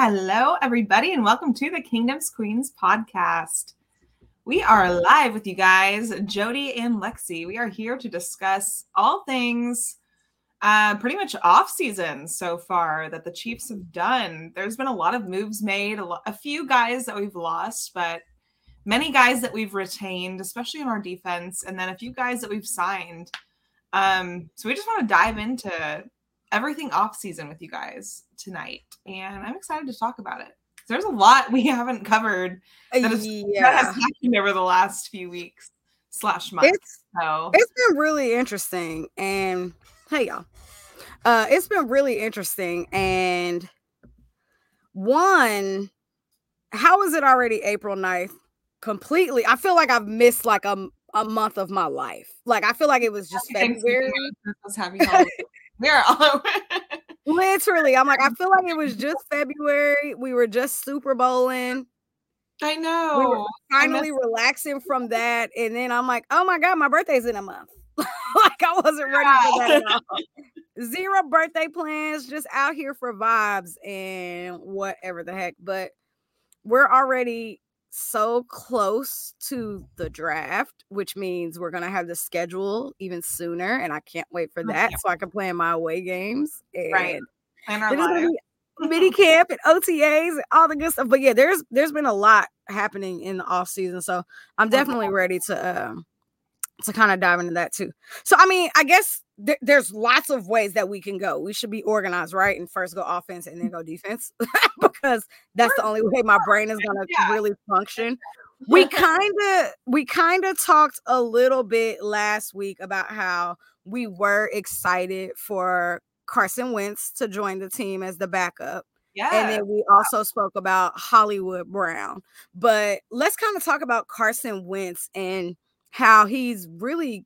Hello, everybody, and welcome to the Kingdom's Queens podcast. We are live with you guys, Jody and Lexi. We are here to discuss all things pretty much off-season so far that the Chiefs have done. There's been a lot of moves made, a few guys that we've lost, but many guys that we've retained, especially in our defense, and then a few guys that we've signed. So we just want to dive into everything off season with you guys tonight, and I'm excited to talk about it. There's a lot we haven't covered that has happened over the last few weeks / months. It's been really interesting, and hey y'all, it's been really interesting. And one, how is it already April 9th? Completely, I feel like I've missed like a month of my life. Like I feel like it was just February. We are all over. Literally, I'm like, I feel like it was just February. We were just Super Bowling. I know. We were finally relaxing from that. And then I'm like, oh my God, my birthday's in a month. Like I wasn't ready for that at all. Zero birthday plans, just out here for vibes and whatever the heck. But we're already so close to the draft, which means we're gonna have the schedule even sooner, and I can't wait for that so I can play in my away games and our live mini camp and OTAs and all the good stuff. But yeah, there's been a lot happening in the off season, so I'm definitely ready to kind of dive into that too. So I mean, I guess there's lots of ways that we can go. We should be organized, right? And first go offense and then go defense because that's the only way my brain is going to really function. We kind of talked a little bit last week about how we were excited for Carson Wentz to join the team as the backup. Yeah. And then we also spoke about Hollywood Brown. But let's kind of talk about Carson Wentz and how he's really,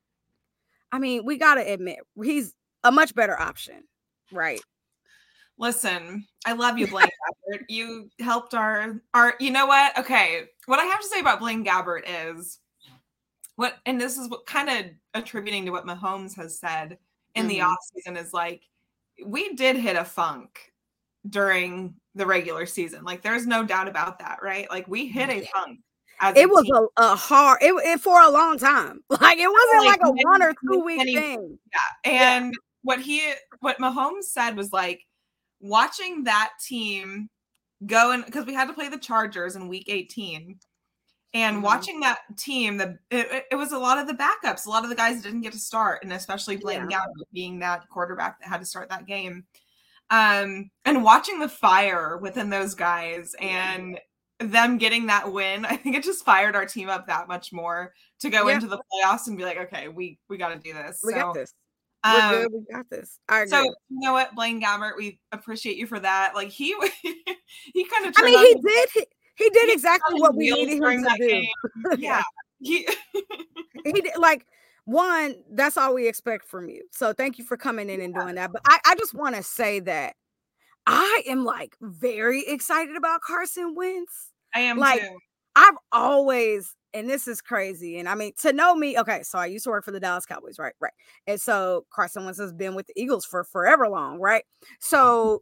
I mean, we got to admit, he's a much better option, right? Listen, I love you, Blaine Gabbert. You helped our, you know what? Okay. What I have to say about Blaine Gabbert is and this is what kind of attributing to what Mahomes has said in the offseason is like, we did hit a funk during the regular season. Like, there's no doubt about that, right? Like, we hit a funk. It was a hard it for a long time. Like it wasn't like a 1 or 2 week thing. Yeah. And what Mahomes said was like watching that team go in, because we had to play the Chargers in week 18. And watching that team, it was a lot of the backups. A lot of the guys didn't get to start, and especially Blaine Gabbert being that quarterback that had to start that game. And watching the fire within those guys and them getting that win, I think it just fired our team up that much more to go into the playoffs and be like, okay, we got to do this. We got this. We're good. We got this. So you know what, Blaine Gabbert, we appreciate you for that. Like he kind of. I mean, he did exactly what we needed him to do. Yeah, he did. Like one, that's all we expect from you. So thank you for coming in and doing that. But I just want to say that I am like very excited about Carson Wentz. I am like, too. I've always, and this is crazy. And I mean, to know me, okay, so I used to work for the Dallas Cowboys, right? And so Carson Wentz has been with the Eagles for forever long, right? So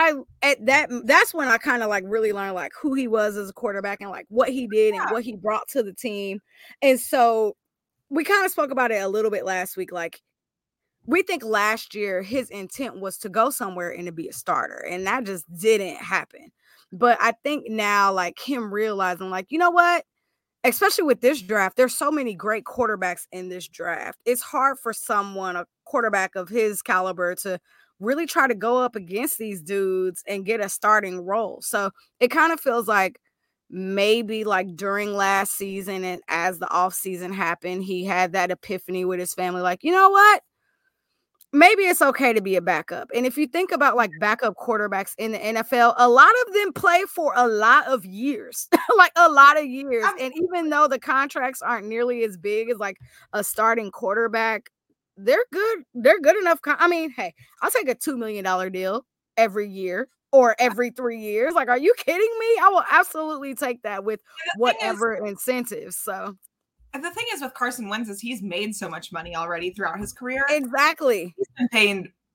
that's when I kind of like really learned like who he was as a quarterback and like what he did and what he brought to the team. And so we kind of spoke about it a little bit last week. Like, we think last year his intent was to go somewhere and to be a starter, and that just didn't happen. But I think now, like him realizing, like, you know what, especially with this draft, there's so many great quarterbacks in this draft. It's hard for a quarterback of his caliber, to really try to go up against these dudes and get a starting role. So it kind of feels like maybe like during last season and as the offseason happened, he had that epiphany with his family, like, you know what? Maybe it's okay to be a backup. And if you think about like backup quarterbacks in the NFL, a lot of them play for a lot of years, like a lot of years. And even though the contracts aren't nearly as big as like a starting quarterback, they're good. They're good enough. I mean, hey, I'll take a $2 million deal every year or every 3 years. Like, are you kidding me? I will absolutely take that with whatever incentives. So. And the thing is with Carson Wentz is he's made so much money already throughout his career. Exactly. He's been paid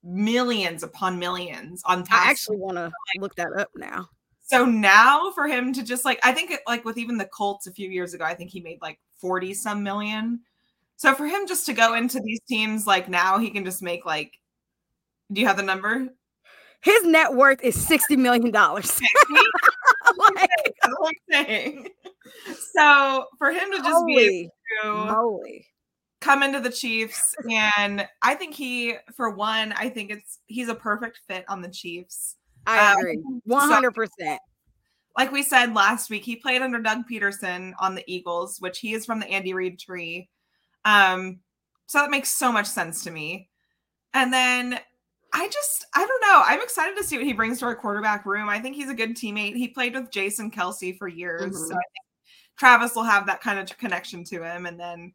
millions upon millions on I past. actually want to look that up now. So now for him to just like, I think like with even the Colts a few years ago, I think he made like 40 some million. So for him just to go into these teams, like now he can just make like, do you have the number? His net worth is $60 million. Like, that's what I'm saying. So for him to just be able to come into the Chiefs, and I think he's a perfect fit on the Chiefs. I agree. 100%. So, like we said last week, he played under Doug Peterson on the Eagles, which he is from the Andy Reid tree. So that makes so much sense to me. And then I don't know. I'm excited to see what he brings to our quarterback room. I think he's a good teammate. He played with Jason Kelce for years. Mm-hmm. So I think Travis will have that kind of connection to him. And then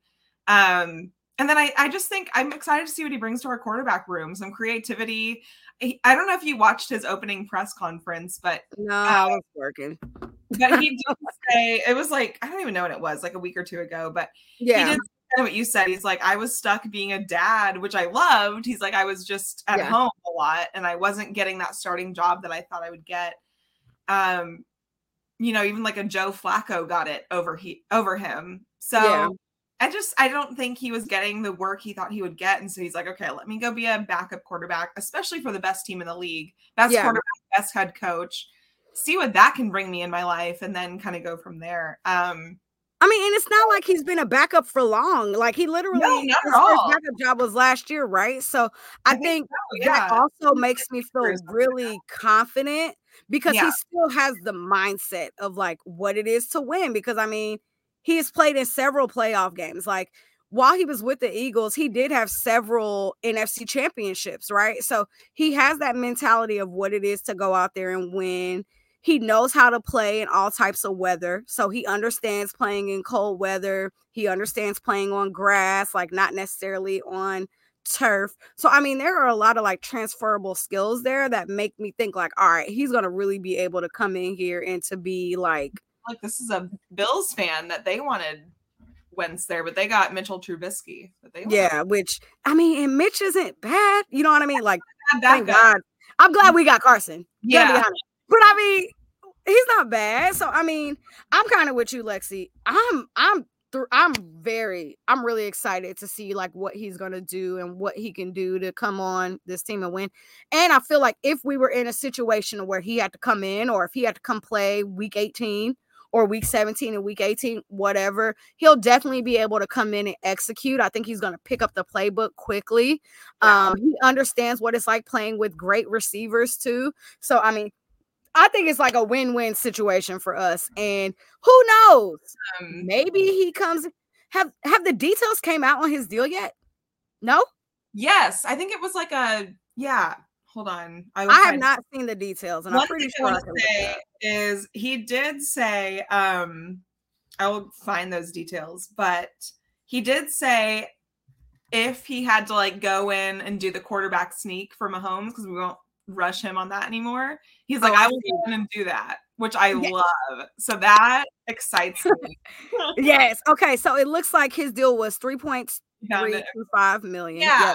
I just think I'm excited to see what he brings to our quarterback room. Some creativity. I don't know if you watched his opening press conference, but no, I was working. But he did say, it was like, I don't even know when it was, like a week or two ago, but yeah, he did say what you said. He's like, I was stuck being a dad, which I loved. He's like, I was just at home a lot and I wasn't getting that starting job that I thought I would get. Even like a Joe Flacco got it over him. So I don't think he was getting the work he thought he would get. And so he's like, okay, let me go be a backup quarterback, especially for the best team in the league, best quarterback, best head coach, see what that can bring me in my life, and then kind of go from there. I mean, and it's not like he's been a backup for long. Like he literally, his first backup job was last year, right? So I think that also makes me feel really confident because he still has the mindset of like what it is to win. Because I mean, he has played in several playoff games. Like while he was with the Eagles, he did have several NFC championships, right? So he has that mentality of what it is to go out there and win. He knows how to play in all types of weather. So he understands playing in cold weather. He understands playing on grass, like not necessarily on turf. So, I mean, there are a lot of like transferable skills there that make me think like, all right, he's going to really be able to come in here and to be like this is a Bills fan that they wanted Wentz there, but they got Mitchell Trubisky. Which, I mean, and Mitch isn't bad. You know what I mean? Like, thank God. I'm glad we got Carson. Yeah. But I mean, he's not bad. So I mean, I'm kind of with you, Lexi. I'm really excited to see like what he's gonna do and what he can do to come on this team and win. And I feel like if we were in a situation where he had to come in, or if he had to come play week 18 or week 17 and week 18, whatever, he'll definitely be able to come in and execute. I think he's going to pick up the playbook quickly. He understands what it's like playing with great receivers too. So, I mean, I think it's like a win-win situation for us. And who knows? Maybe he comes. Have the details came out on his deal yet? No? Yes. I think it was like hold on. I have not seen the details, and I'm pretty sure I can say is he did say, I will find those details, but he did say if he had to like go in and do the quarterback sneak for Mahomes, because we won't rush him on that anymore. He's like, I will go in and do that, which I love. So excites me. Yes. Okay. So it looks like his deal was $3.325 million. Yeah.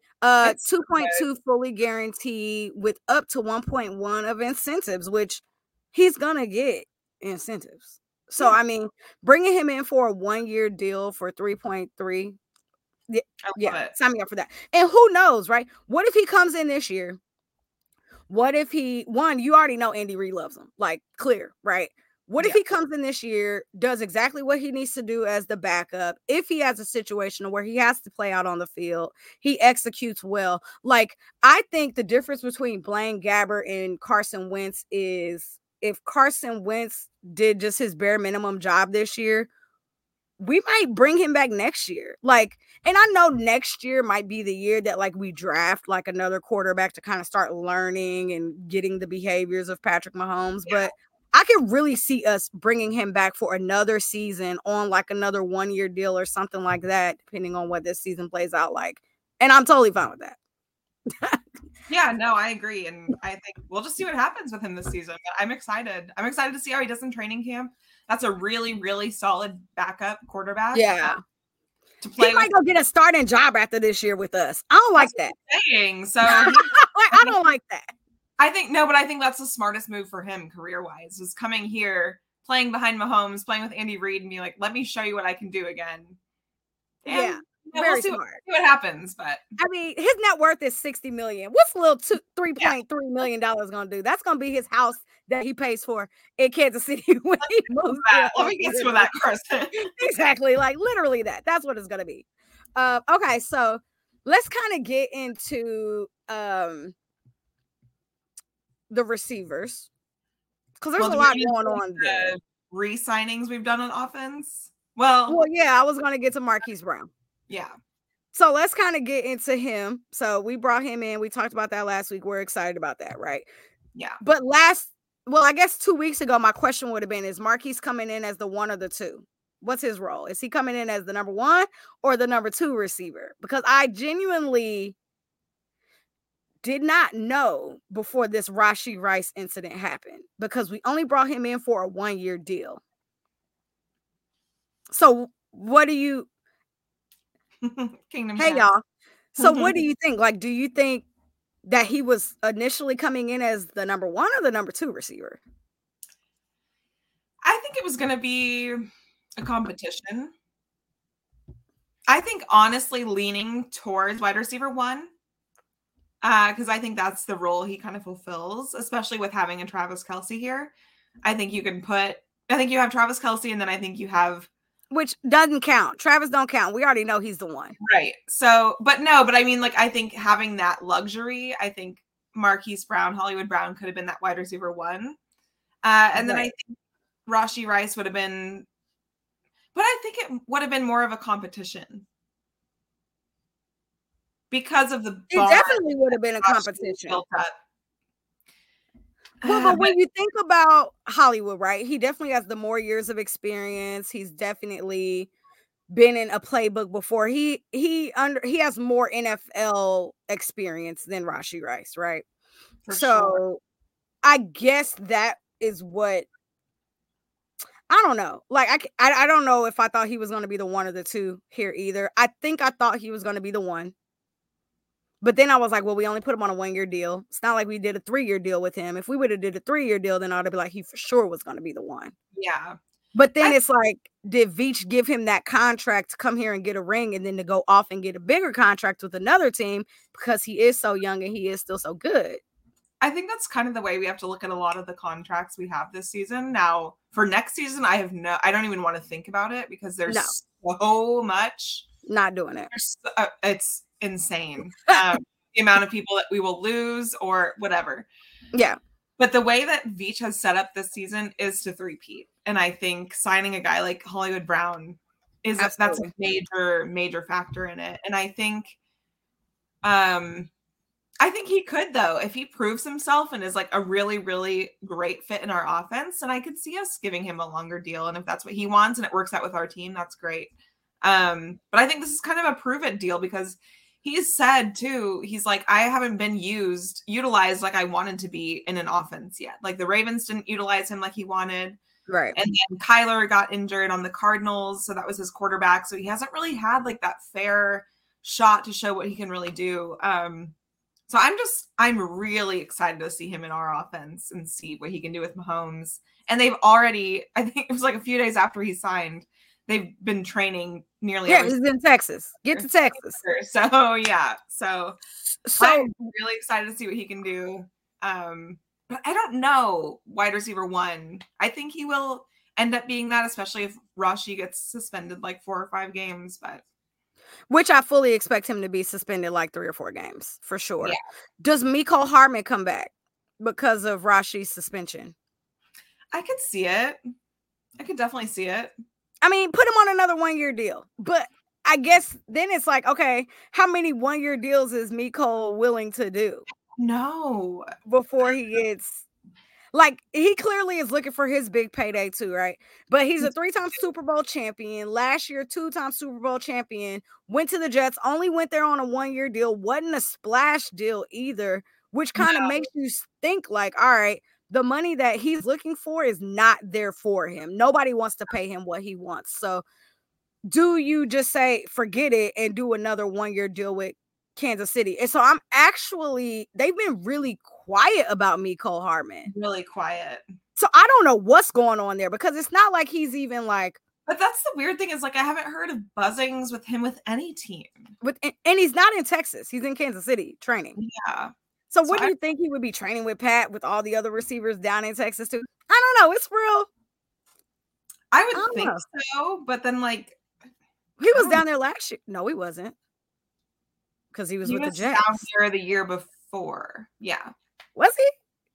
2.2 fully guaranteed with up to 1.1 of incentives, which he's gonna get incentives. So I mean, bringing him in for a 1-year deal for 3.3. Sign me up for that. And who knows, right? What if he comes in this year? What if you already know Andy Reid loves him, like clear, right? What if he comes in this year, does exactly what he needs to do as the backup? If he has a situation where he has to play out on the field, he executes well. Like, I think the difference between Blaine Gabbert and Carson Wentz is if Carson Wentz did just his bare minimum job this year, we might bring him back next year. Like, and I know next year might be the year that like we draft like another quarterback to kind of start learning and getting the behaviors of Patrick Mahomes. But I could really see us bringing him back for another season on like another 1-year deal or something like that, depending on what this season plays out like. And I'm totally fine with that. Yeah, no, I agree. And I think we'll just see what happens with him this season. But I'm excited. I'm excited to see how he does in training camp. That's a really, really solid backup quarterback. Yeah. to play. He might go get a starting job after this year with us. I don't like that. Saying. So I don't like that. I think that's the smartest move for him career-wise, is coming here, playing behind Mahomes, playing with Andy Reid, and be like, let me show you what I can do again. And, very we'll smart. See what happens, but I mean, his net worth is $60 million. What's a little $3.3 million gonna do? That's gonna be his house that he pays for in Kansas City when he moves. Let me get some of that, Carson. Exactly, like literally that. That's what it's gonna be. Okay, so let's kind of get into the receivers, because there's a lot going on there. Re-signings we've done on offense. Well, yeah, I was gonna get to Marquise Brown. Yeah. So let's kind of get into him. So we brought him in. We talked about that last week. We're excited about that, right? Yeah. But I guess 2 weeks ago, my question would have been, is Marquise coming in as the 1 or the 2? What's his role? Is he coming in as the number 1 or the number 2 receiver? Because I genuinely did not know before this Rashee Rice incident happened, because we only brought him in for a 1-year deal. So what do you... Hey, y'all. So what do you think? Like, do you think that he was initially coming in as the number 1 or the number 2 receiver? I think it was going to be a competition. I think honestly leaning towards wide receiver 1, because I think that's the role he kind of fulfills, especially with having a Travis Kelce here. I think you have Travis Kelce, and then I think you have... Which doesn't count. Travis don't count. We already know he's the one. Right. So, but I mean, like, I think having that luxury, I think Marquise Brown, Hollywood Brown could have been that wide receiver 1. And then I think Rashee Rice would have been, but I think it would have been more of a competition. Because of the... It definitely would have been a competition. Well, but when you think about Hollywood, right? He definitely has the more years of experience. He's definitely been in a playbook before. He has more NFL experience than Rashee Rice, right? For sure. I guess that is what... I don't know. Like, I don't know if I thought he was going to be the 1 or the 2 here either. I think I thought he was going to be the 1. But then I was like, well, we only put him on a 1-year deal. It's not like we did a 3-year deal with him. If we would have did a 3-year deal, then I'd be like, he for sure was going to be the 1. Yeah. But then it's like, did Veach give him that contract to come here and get a ring, and then to go off and get a bigger contract with another team because he is so young and he is still so good? I think that's kind of the way we have to look at a lot of the contracts we have this season. Now, for next season, I don't even want to think about it, because there's so much. Not doing it. It's insane. The amount of people that we will lose or whatever. Yeah. But the way that Veach has set up this season is to three-peat. And I think signing a guy like Hollywood Brown that's a major factor in it. And I think he could, though, if he proves himself and is like a really, really great fit in our offense. And I could see us giving him a longer deal. And if that's what he wants and it works out with our team, that's great. But I think this is kind of a prove it deal, because he's said too, he's like, I haven't been utilized like I wanted to be in an offense yet. Like, the Ravens didn't utilize him like he wanted. Right. And then Kyler got injured on the Cardinals. So that was his quarterback. So he hasn't really had like that fair shot to show what he can really do. So I'm really excited to see him in our offense and see what he can do with Mahomes. And they've already, I think it was like a few days after he signed, they've been training nearly. Yeah, he's in Texas. Get to Texas. So yeah. So I'm really excited to see what he can do. But I don't know, wide receiver 1. I think he will end up being that, especially if Rashee gets suspended like 4 or 5 games. But which I fully expect him to be suspended like 3 or 4 games for sure. Yeah. Does Mecole Hardman come back because of Rashee's suspension? I could see it. I could definitely see it. I mean, put him on another 1-year deal. But I guess then it's like, okay, how many 1-year deals is Mecole willing to do? No. Before he gets... Like, he clearly is looking for his big payday too, right? But he's a 3-time Super Bowl champion. Last year, 2-time Super Bowl champion. Went to the Jets, only went there on a 1-year deal. Wasn't a splash deal either, which kind of makes you think like, all right, the money that he's looking for is not there for him. Nobody wants to pay him what he wants. So do you just say forget it and do another 1-year deal with Kansas City? And so they've been really quiet about Mecole Hardman. Really quiet. So I don't know what's going on there, because it's not like he's even like. But that's the weird thing, is like I haven't heard of buzzings with him with any team. And he's not in Texas. He's in Kansas City training. Yeah. So what do you think he would be training with Pat with all the other receivers down in Texas too? I don't know. It's real. I would think so, but then like he was down there last year. No, he wasn't. Because he was with the Jets. Down here the year before. Yeah. Was he?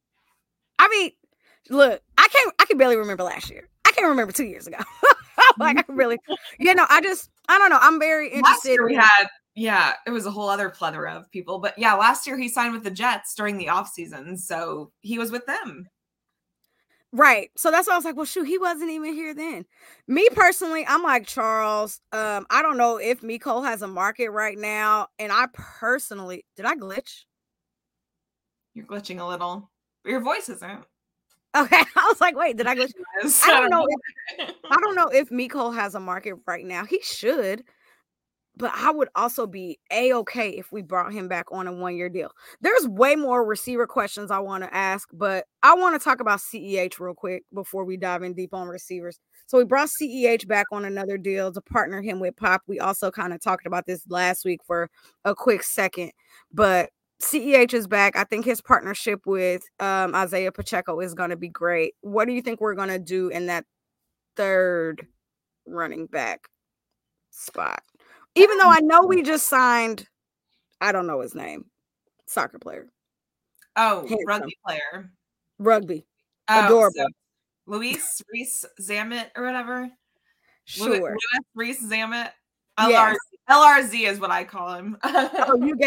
I mean, look, I can barely remember last year. I can't remember 2 years ago. Like I can really, I don't know. I'm very interested. Last year it was a whole other plethora of people. But yeah, last year he signed with the Jets during the offseason. So he was with them. Right. So that's why I was like, well, shoot, he wasn't even here then. Me personally, I'm like Charles. I don't know if Mecole has a market right now. And I personally, did I glitch? You're glitching a little, but your voice isn't. Okay. I was like, wait, did I glitch? I don't know if Mecole has a market right now. He should. But I would also be A-okay if we brought him back on a 1-year deal. There's way more receiver questions I want to ask, but I want to talk about CEH real quick before we dive in deep on receivers. So we brought CEH back on another deal to partner him with Pop. We also kind of talked about this last week for a quick second, but CEH is back. I think his partnership with Isaiah Pacheco is going to be great. What do you think we're going to do in that third running back spot? Even though I know we just signed, I don't know his name, soccer player. Oh, handsome. Rugby player. Rugby. Adorable. So Luis Reese-Zammit or whatever. Sure. Louis Reese-Zammit. LRZ is what I call him. Oh, you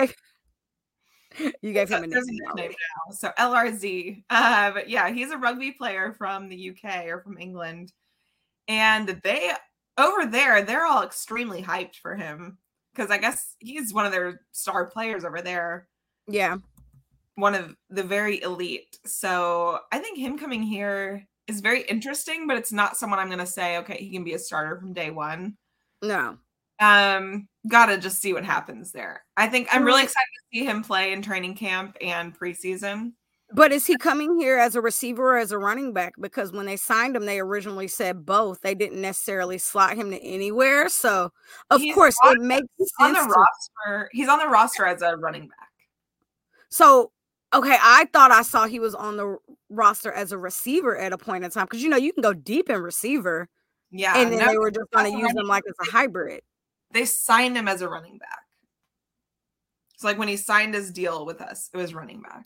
gave him a nickname now. So LRZ. But yeah, he's a rugby player from the UK or from England. And over there, they're all extremely hyped for him because I guess he's one of their star players over there. Yeah. One of the very elite. So I think him coming here is very interesting, but it's not someone I'm going to say, okay, he can be a starter from day one. No. Gotta just see what happens there. I think I'm really excited to see him play in training camp and preseason. But is he coming here as a receiver or as a running back? Because when they signed him, they originally said both. They didn't necessarily slot him to anywhere. So, of course, it makes sense. He's on the roster as a running back. So, okay, I thought I saw he was on the roster as a receiver at a point in time. Because, you can go deep in receiver. Yeah. And then they were just going to use him like as a hybrid. They signed him as a running back. So, like when he signed his deal with us, it was running back.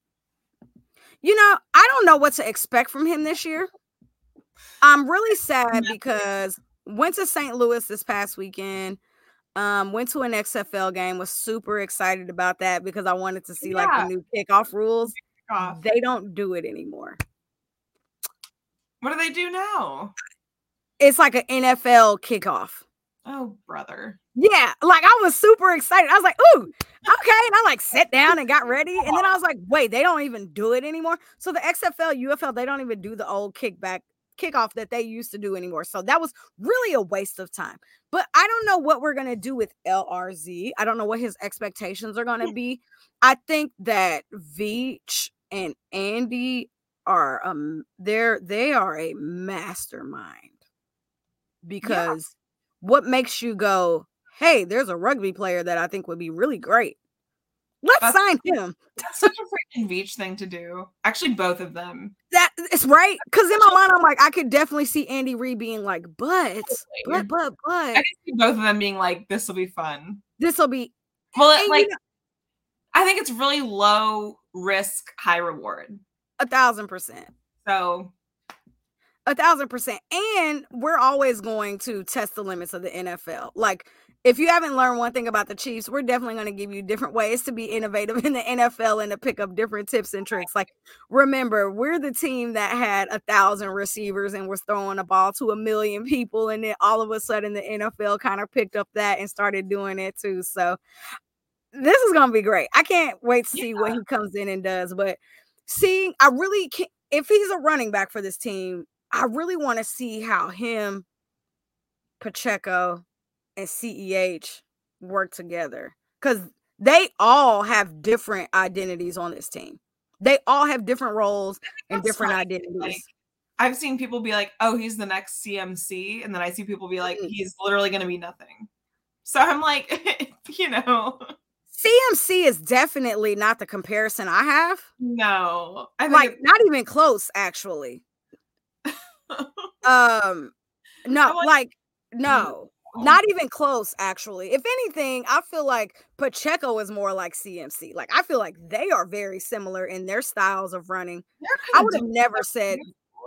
I don't know what to expect from him this year. I'm really sad because went to St. Louis this past weekend, went to an XFL game, was super excited about that because I wanted to see like the new kickoff rules. They don't do it anymore. What do they do now? It's like an NFL kickoff. Oh, brother. Yeah, like I was super excited. I was like, ooh, okay. And I sat down and got ready. And then I was like, wait, they don't even do it anymore. So the XFL, UFL, they don't even do the old kickoff that they used to do anymore. So that was really a waste of time. But I don't know what we're going to do with LRZ. I don't know what his expectations are going to be. I think that Veach and Andy are, they are a mastermind because what makes you go, hey, there's a rugby player that I think would be really great. Let's sign him. That's such a freaking Veach thing to do. Actually, both of them. That is right. Because in my mind, I'm like, I could definitely see Andy Reid being like, but. I can see both of them being like, this will be fun. This will be. Well, I think it's really low risk, high reward. 1,000%. So. 1,000%. And we're always going to test the limits of the NFL. Like, if you haven't learned one thing about the Chiefs, we're definitely going to give you different ways to be innovative in the NFL and to pick up different tips and tricks. Like, remember, we're the team that had 1,000 receivers and was throwing the ball to 1 million people. And then all of a sudden, the NFL kind of picked up that and started doing it too. So this is going to be great. I can't wait to see what he comes in and does. But I really can't, if he's a running back for this team, I really want to see how him Pacheco and CEH work together, because they all have different identities on this team. They all have different roles and different identities. Like, I've seen people be like, oh, he's the next CMC. And then I see people be like, he's literally going to be nothing. So I'm like, CMC is definitely not the comparison I have. No. I think like, not even close, actually. No, no. Not even close, actually. If anything, I feel like Pacheco is more like CMC. Like, I feel like they are very similar in their styles of running. I would have never said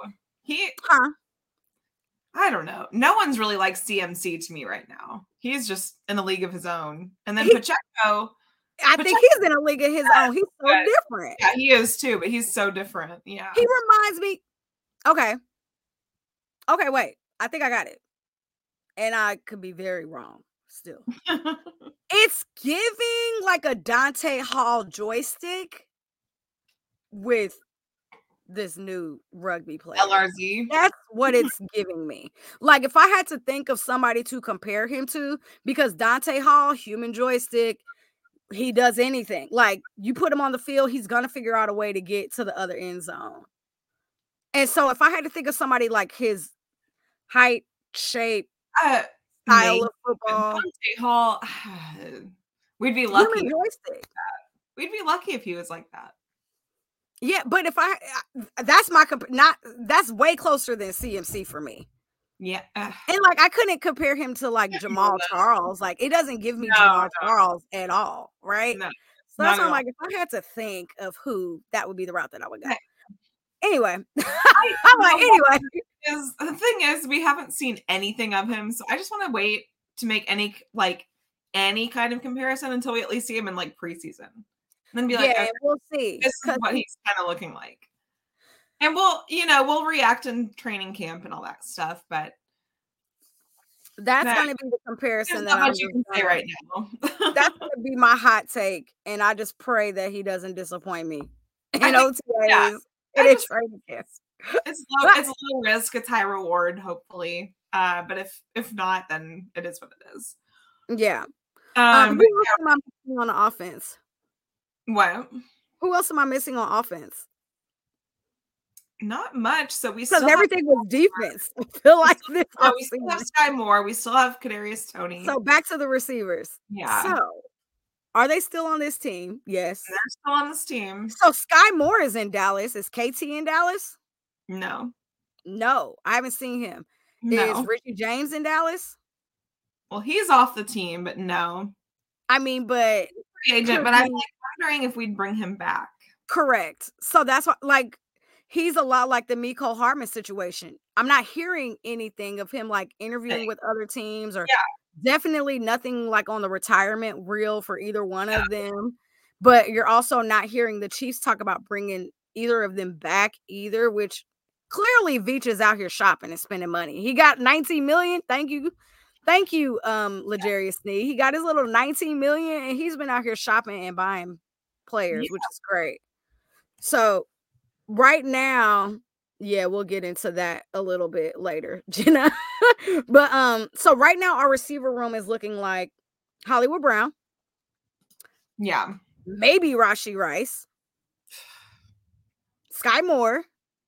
I don't know. No one's really like CMC to me right now. He's just in a league of his own. And then Pacheco, I think he's in a league of his own. He's so different. Yeah, he is too, but he's so different. Yeah. He reminds me. Okay, wait. I think I got it. And I could be very wrong still. It's giving like a Dante Hall joystick with this new rugby player. LRZ. That's what it's giving me. Like, if I had to think of somebody to compare him to, because Dante Hall, human joystick, he does anything. Like, you put him on the field, he's going to figure out a way to get to the other end zone. And so if I had to think of somebody like his height, shape, style of football, Dante Hall, we'd be lucky. We'd be lucky if he was like that. Yeah, but if that's way closer than CMC for me. Yeah. And like, I couldn't compare him to like Jamal Charles. Like, it doesn't give me Jamal Charles at all, right? No, so that's why I'm like, if I had to think of who, that would be the route that I would go. Anyway, I'm like, anyway. The thing is, we haven't seen anything of him, so I just want to wait to make any kind of comparison until we at least see him in like preseason. And then be like, okay, we'll see. This is what he's kind of looking like. And we'll react in training camp and all that stuff, but that's going to be the comparison that I'm you can say right now. That's going to be my hot take, and I just pray that he doesn't disappoint me. OTAs. It's low risk, it's high reward, hopefully. But if not, then it is what it is. Yeah. Who else am I missing on offense? What? Who else am I missing on offense? Not much. So we still everything was defense. I feel like this. We still have Sky Moore. We still have Kadarius Toney. So back to the receivers. Yeah. So are they still on this team? Yes. They're still on this team. So Sky Moore is in Dallas. Is KT in Dallas? No, I haven't seen him. No. Is Richie James in Dallas? Well, he's off the team, but no. I mean, but free agent, but I'm like wondering if we'd bring him back. Correct. So that's what, like, he's a lot like the Mecole Hardman situation. I'm not hearing anything of him like interviewing with other teams, or definitely nothing like on the retirement reel for either one of them. But you're also not hearing the Chiefs talk about bringing either of them back either, which clearly Veach is out here shopping and spending money. He got $19 million. Thank you, L'Jarius Sneed. He got his little $19 million, and he's been out here shopping and buying players, which is great. So right now, we'll get into that a little bit later, Jenna. But so right now our receiver room is looking like Hollywood Brown. Yeah. Maybe Rashee Rice. Sky Moore.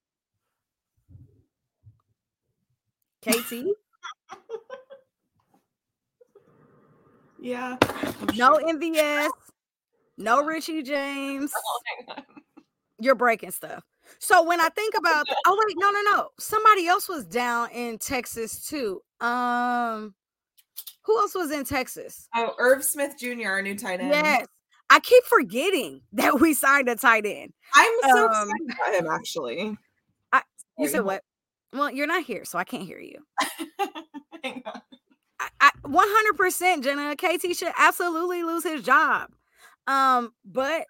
KT. Yeah. No MVS. No Richie James. You're breaking stuff. So when I think about no. Somebody else was down in Texas too. Who else was in Texas? Oh, Irv Smith Jr., our new tight end. Yes. I keep forgetting that we signed a tight end. I'm so excited about him, actually. You said what? Well, you're not here, so I can't hear you. Hang on. 100%, Jenna. KT should absolutely lose his job. But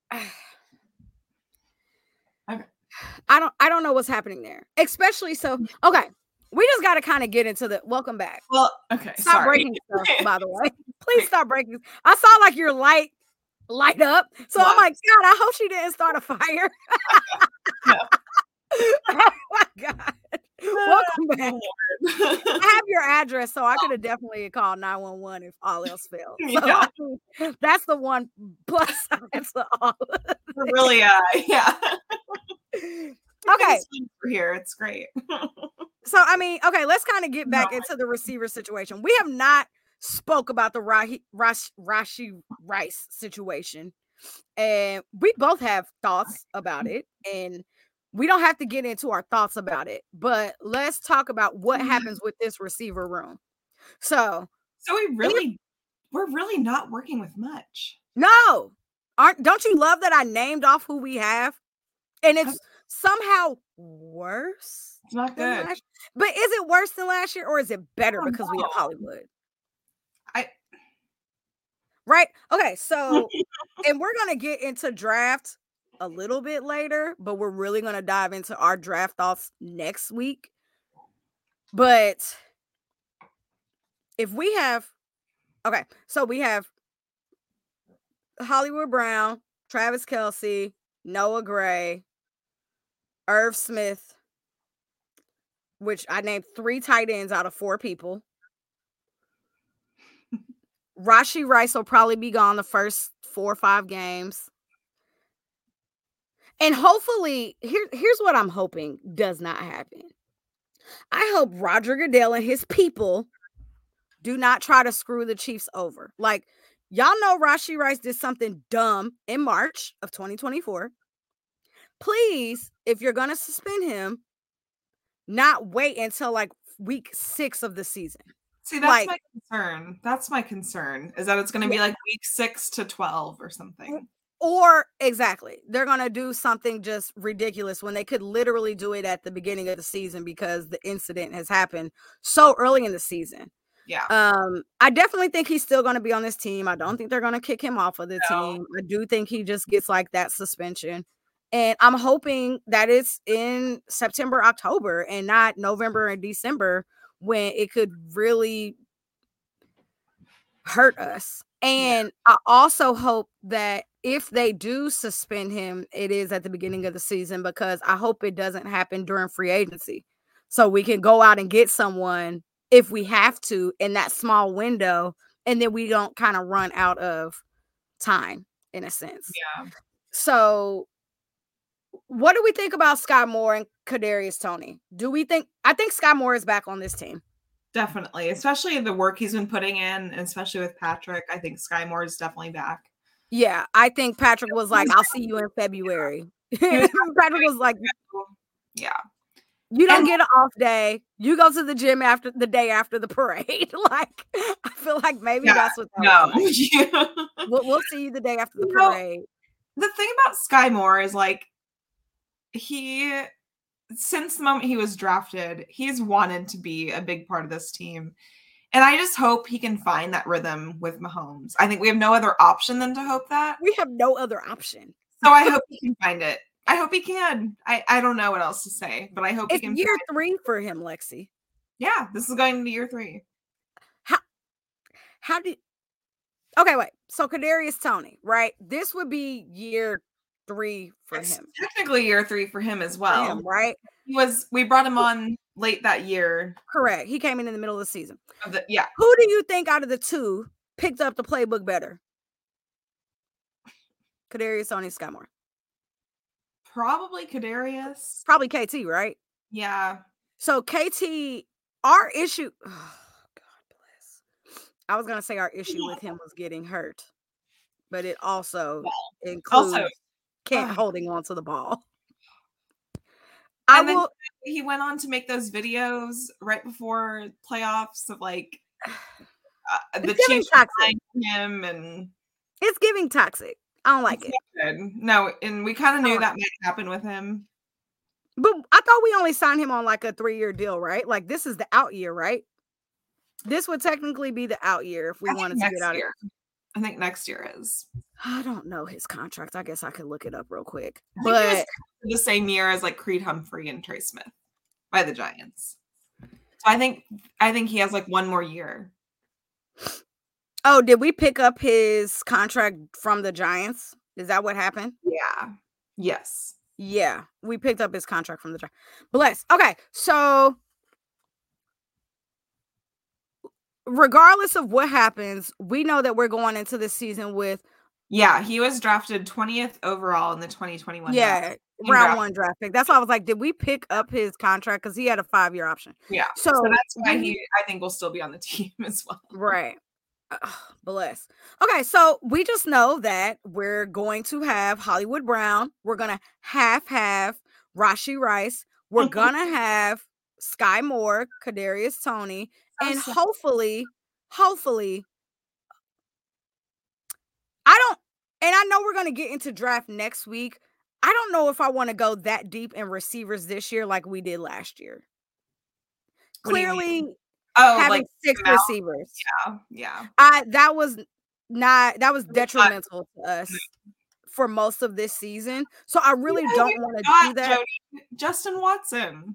okay. I don't know what's happening there. Especially so. Okay, we just got to kind of get into the welcome back. Well, okay. Stop breaking stuff, by the way. Please stop breaking. I saw like your light up. So I'm like, God, I hope she didn't start a fire. No. Oh my God. Welcome back. I have your address, so I could have definitely called 911 if all else failed. So Yeah. that's the one plus side to all. Really, yeah. Okay. We're here. It's great. So, I mean, okay, let's kind of get back into the receiver situation. We have not spoke about the Rashee Rice situation. And we both have thoughts about it. And we don't have to get into our thoughts about it. But let's talk about what happens with this receiver room. So we're really not working with much. No. Don't you love that I named off who we have? And it's somehow worse. It's not good. But is it worse than last year or is it better because we have Hollywood? Right? Okay, so and we're going to get into draft a little bit later, but we're really going to dive into our draft thoughts next week. But if we have so we have Hollywood Brown, Travis Kelce, Noah Gray, Irv Smith, which I named 3 tight ends out of 4 people. Rashee Rice will probably be gone the first 4 or 5 games. And hopefully, here's what I'm hoping does not happen. I hope Roger Goodell and his people do not try to screw the Chiefs over. Like, y'all know Rashee Rice did something dumb in March of 2024. Please, if you're going to suspend him, not wait until like week 6 of the season. See, that's my concern. That's my concern, is that it's going to be like week 6 to 12 or something. Or exactly, they're going to do something just ridiculous when they could literally do it at the beginning of the season because the incident has happened so early in the season. Yeah. I definitely think he's still going to be on this team. I don't think they're going to kick him off of the team. I do think he just gets like that suspension. And I'm hoping that it's in September, October, and not November and December when it could really hurt us. And I also hope that if they do suspend him, it is at the beginning of the season, because I hope it doesn't happen during free agency. So we can go out and get someone if we have to in that small window, and then we don't kind of run out of time in a sense. Yeah. So what do we think about Sky Moore and Kadarius Toney? I think Sky Moore is back on this team. Definitely, especially the work he's been putting in, and especially with Patrick. I think Sky Moore is definitely back. Yeah, I think Patrick was like, I'll see you in February. Patrick was like, yeah. You don't get an off day. You go to the gym the day after the parade. Like, I feel like maybe that's what that was like. We'll see you the day after the parade. The thing about Sky Moore is like, since the moment he was drafted, he's wanted to be a big part of this team. And I just hope he can find that rhythm with Mahomes. I think we have no other option than to hope that. We have no other option. So I hope he can find it. I hope he can. I don't know what else to say, but I hope it's he can. Year 3 for him, Lexi. Yeah, this is going into year 3. Okay, wait. So Kadarius Toney, right? This would be year 3 for him. Technically year 3 for him as well. Right? We brought him on late that year. Correct. He came in the middle of the season. Yeah. Who do you think out of the 2 picked up the playbook better? Kadarius Toney, Sky Moore. Probably Kadarius. Probably KT, right? Yeah. So KT, our issue. Oh, God bless. I was gonna say our issue with him was getting hurt, but it also includes holding on to the ball. He went on to make those videos right before playoffs of like the Chiefs behind him, and it's giving toxic. I don't like it. Good. No, and we kind of knew that might happen with him. But I thought we only signed him on like a 3-year deal, right? Like this is the out year, right? This would technically be the out year if we wanted to get out of here. I think next year is. I don't know his contract. I guess I could look it up real quick. But the same year as like Creed Humphrey and Trey Smith by the Giants. So I think he has like 1 more year. Oh, did we pick up his contract from the Giants? Is that what happened? Yeah. Yes. Yeah, we picked up his contract from the draft. Bless. Okay, so regardless of what happens, we know that we're going into this season with. Yeah, he was drafted 20th overall in the 2021 draft. Round 1 draft pick. That's why I was like, did we pick up his contract? Because he had a 5-year option. Yeah. So that's why I think will still be on the team as well. Right. Bless. Okay, so we just know that we're going to have Hollywood Brown. We're gonna have Rashee Rice. We're gonna have Sky Moore, Kadarius Toney, and hopefully, I know we're gonna get into draft next week. I don't know if I want to go that deep in receivers this year like we did last year. Clearly. Having 6 receivers. Yeah. That was detrimental to us for most of this season. So I really don't want to do that. Jody, Justin Watson.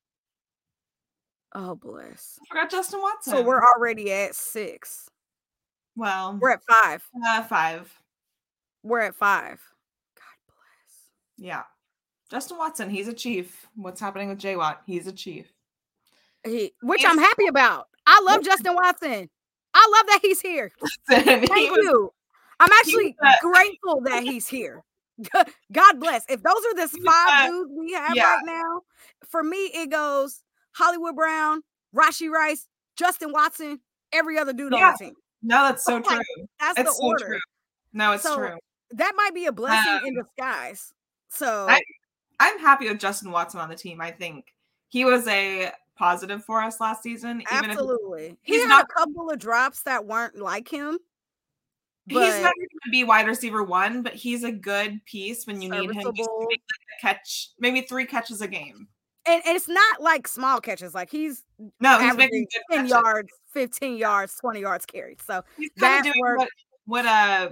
Oh, bless. I forgot Justin Watson. So we're already at 6. Well, we're at 5. 5. We're at 5. God bless. Yeah. Justin Watson, he's a chief. What's happening with J Watt? He's a chief. Which I'm happy about. I love Justin Watson. I love that he's here. Thank you. I'm actually grateful that he's here. God bless. If those are the 5 dudes we have right now, for me, it goes Hollywood Brown, Rashee Rice, Justin Watson, every other dude on the team. No, that's so true. That's the order. True. No, it's true. That might be a blessing in disguise. So I'm happy with Justin Watson on the team. I think he was a positive for us last season. Absolutely. He had a couple of drops that weren't like him. He's not going to be wide receiver 1, but he's a good piece when you need him just to make like a catch, maybe 3 catches a game. And it's not like small catches. Like he's making 10 yards, 15 yards, 20 yards carried. So he's kind of doing what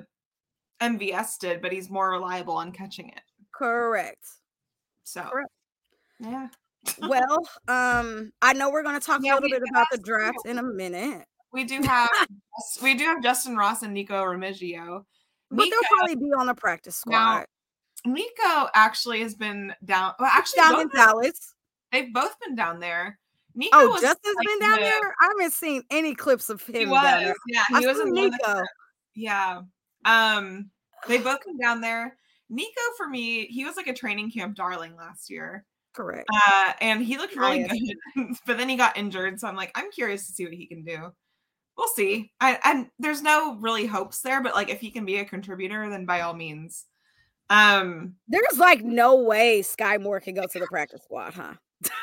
MVS did, but he's more reliable on catching it. Correct. So yeah. Well, I know we're going to talk a little bit about the draft in a minute. We do have Justin Ross and Nico Remigio. But they'll probably be on the practice squad. Now, Nico actually has been down. Well, actually, down in Dallas. They've both been down there. Nico Justin's been down there. I haven't seen any clips of him. He was, down there. He was in Nico. Yeah. They've both come down there. Nico, for me, he was like a training camp darling last year. Correct. And he looked really good, but then he got injured. So I'm like, I'm curious to see what he can do. We'll see. And there's no really hopes there, but like if he can be a contributor, then by all means. There's like no way Sky Moore can go to the practice squad, huh?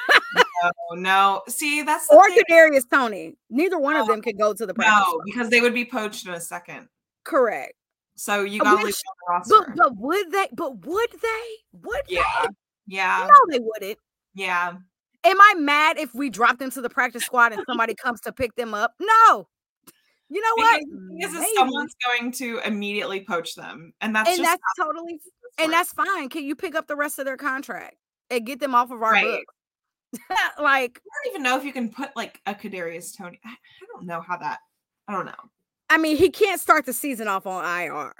No. See, that's or Kadarius Toney. Neither one of them could go to the practice squad. Because they would be poached in a second. Correct. So you gotta leave the roster. But would they? Would they? Yeah. No, they wouldn't. Yeah. Am I mad if we drop them to the practice squad and somebody comes to pick them up? No. You know what? Because someone's going to immediately poach them. And that's totally and that's fine. Can you pick up the rest of their contract and get them off of our books? Like, I don't even know if you can put like a Kadarius Toney. I don't know how that. I don't know. I mean, he can't start the season off on IR.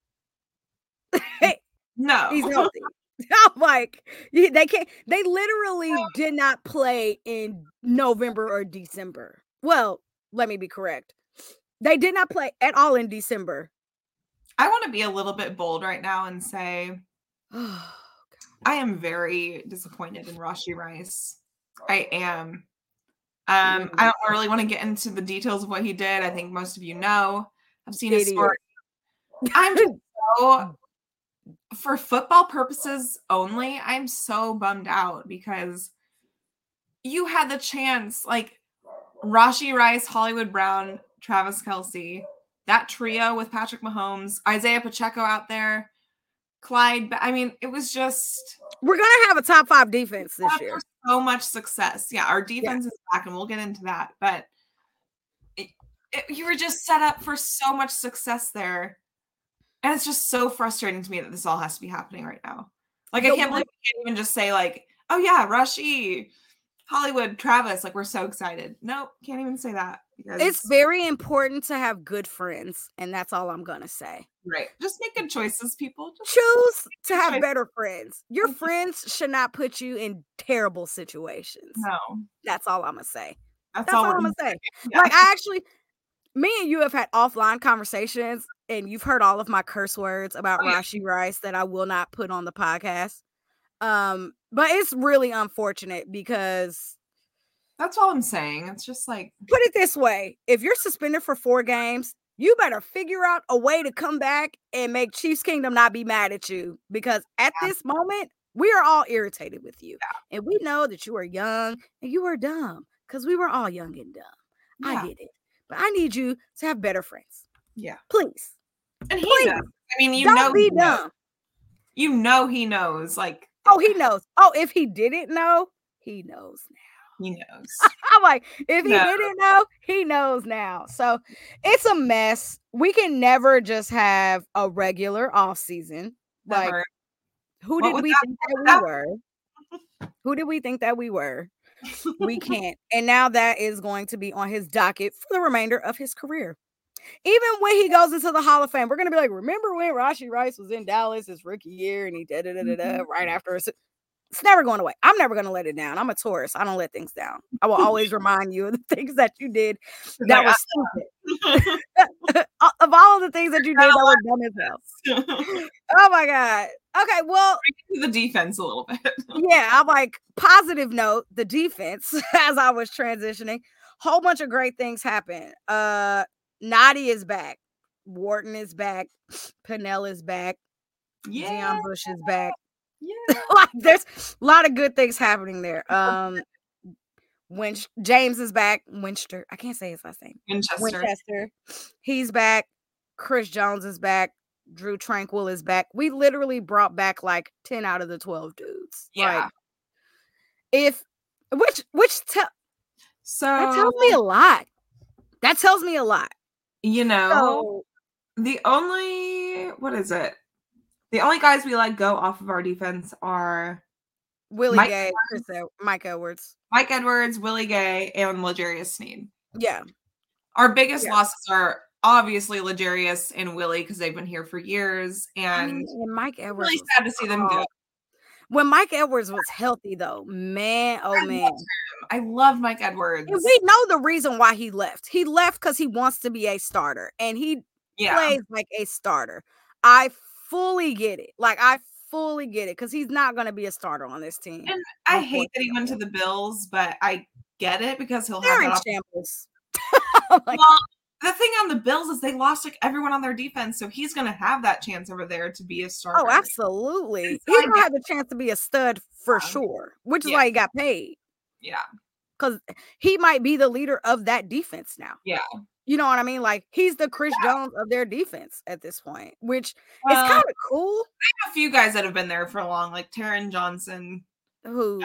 No, he's healthy. I'm like, they can't. They literally did not play in November or December. Well, let me be correct. They did not play at all in December. I want to be a little bit bold right now and say, I am very disappointed in Rashee Rice. I am. I don't really want to get into the details of what he did. I think most of you know. I've seen his story. I'm just so, for football purposes only, I'm so bummed out because you had the chance, like Rashee Rice, Hollywood Brown, Travis Kelce, that trio with Patrick Mahomes, Isaiah Pacheco out there, Clyde. I mean, it was just. We're going to have a top 5 defense this year. So much success. Yeah, our defense is back, and we'll get into that. But you were just set up for so much success there. And it's just so frustrating to me that this all has to be happening right now. Like, I can't believe we can't even just say, like, oh, yeah, Rashee. Hollywood, Travis, like we're so excited. Nope, can't even say that because It's very important to have good friends, and that's all I'm gonna say. right. Just make good choices, people. Just Choose to have choices. better friends. Your friends should not put you in terrible situations. No, That's all I'm gonna say. that's That's all all we're I'm gonna say. yeah. Like I actually, me and you have had offline conversations, and you've heard all of my curse words about Oh, yeah. Rashi Rice that I will not put on the podcast. But it's really unfortunate because That's all I'm saying. It's just like put it this way, if you're suspended for 4 games, you better figure out a way to come back and make Chiefs Kingdom not be mad at you because at this moment, we are all irritated with you. And we know that you are young and you are dumb because we were all young and dumb. I get it. But I need you to have better friends. Yeah. Please. And he Please. knows. I mean, you Don't know be he knows. dumb. You know he knows. Like, oh, he knows. Oh, if he didn't know, he knows now. He knows. I'm like, if he didn't know, he knows now. So it's a mess. We can never just have a regular off season. Like, who did we think that we were? Who did we think that we were? We can't. And now that is going to be on his docket for the remainder of his career. Even when he goes into the Hall of Fame, we're going to be like, remember when Rashi Rice was in Dallas his rookie year and he right after it's never going away. I'm never going to let it down. I'm a Taurus. I don't let things down. I will always remind you of the things that you did that was stupid. Of all of the things that you did that were dumb as hell. Oh my God. Okay, well, the defense a little bit. Yeah, I'm like, positive note, the defense, as I was transitioning, whole bunch of great things happen. Nadi is back. Wharton is back. Pennell is back. Deon Bush is back. Yeah. Like, there's a lot of good things happening there. James is back. Winchester. I can't say his last name. Winchester. He's back. Chris Jones is back. Drew Tranquil is back. We literally brought back like 10 out of the 12 dudes. Yeah. Like, so that tells me a lot. That tells me a lot. You know, the only guys we let go off of our defense are Willie Gay, Mike Edwards, Willie Gay, and L'Jarius Sneed. Yeah. Our biggest losses are obviously L'Jarius and Willie because they've been here for years, and Mike Edwards. Really sad to see them go. When Mike Edwards was healthy, though, man, I loved Mike Edwards. And we know the reason why he left. He left because he wants to be a starter, and he plays like a starter. I fully get it. Like, I fully get it because he's not going to be a starter on this team. And I hate that he went to the Bills, but I get it because he'll have that shambles. Well, the thing on the Bills is they lost like everyone on their defense, so he's going to have that chance over there to be a starter. Oh, absolutely. He's going to have a chance to be a stud for sure, which is why he got paid. Yeah. Because he might be the leader of that defense now. Yeah. You know what I mean? Like, he's the Chris Jones of their defense at this point, which is kind of cool. I have a few guys that have been there for long, like Taron Johnson. Who?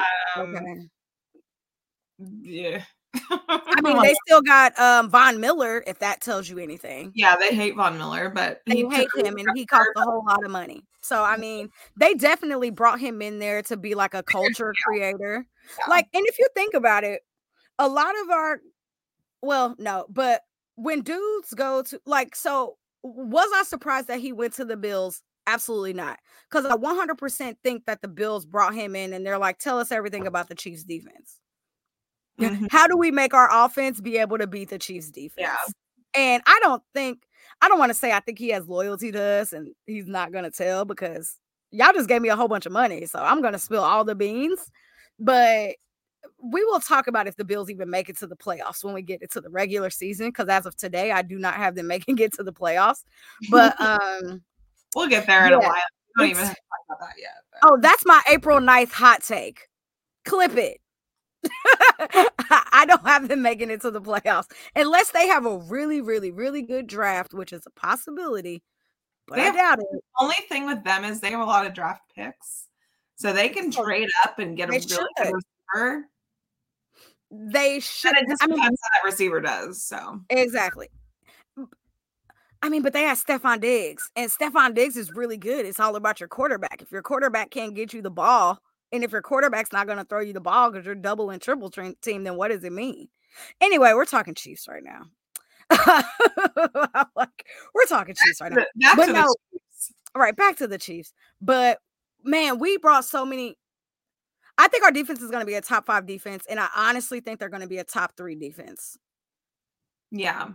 Yeah. I mean, they still got Von Miller, if that tells you anything. Yeah, they hate Von Miller, but they hate him, and he cost a whole lot of money. So, I mean, they definitely brought him in there to be like a culture creator. Yeah. Like, and if you think about it, a lot of but when dudes go to, like, so was I surprised that he went to the Bills? Absolutely not. Because I 100% think that the Bills brought him in and they're like, tell us everything about the Chiefs defense. Mm-hmm. How do we make our offense be able to beat the Chiefs defense? Yeah. And I don't want to say I think he has loyalty to us and he's not going to tell because y'all just gave me a whole bunch of money. So I'm going to spill all the beans. But we will talk about if the Bills even make it to the playoffs when we get into the regular season. Because as of today, I do not have them making it to the playoffs. But we'll get there in a while. We don't even have to talk about that yet. But. Oh, that's my April 9th hot take. Clip it. I don't have them making it to the playoffs unless they have a really, really, really good draft, which is a possibility. But I doubt it. The only thing with them is they have a lot of draft picks, so they can trade up and get a really good receiver. They should. And it just depends how that receiver does. So exactly. I mean, but they have Stephon Diggs, and Stephon Diggs is really good. It's all about your quarterback. If your quarterback can't get you the ball, And if your quarterback's not going to throw you the ball because you're double and triple team, then what does it mean? Anyway, we're talking Chiefs right now. Like, we're talking Chiefs right now. But no, right, back to the Chiefs. But man, we brought so many. I think our defense is going to be a top 5 defense, and I honestly think they're going to be a top 3 defense. Yeah.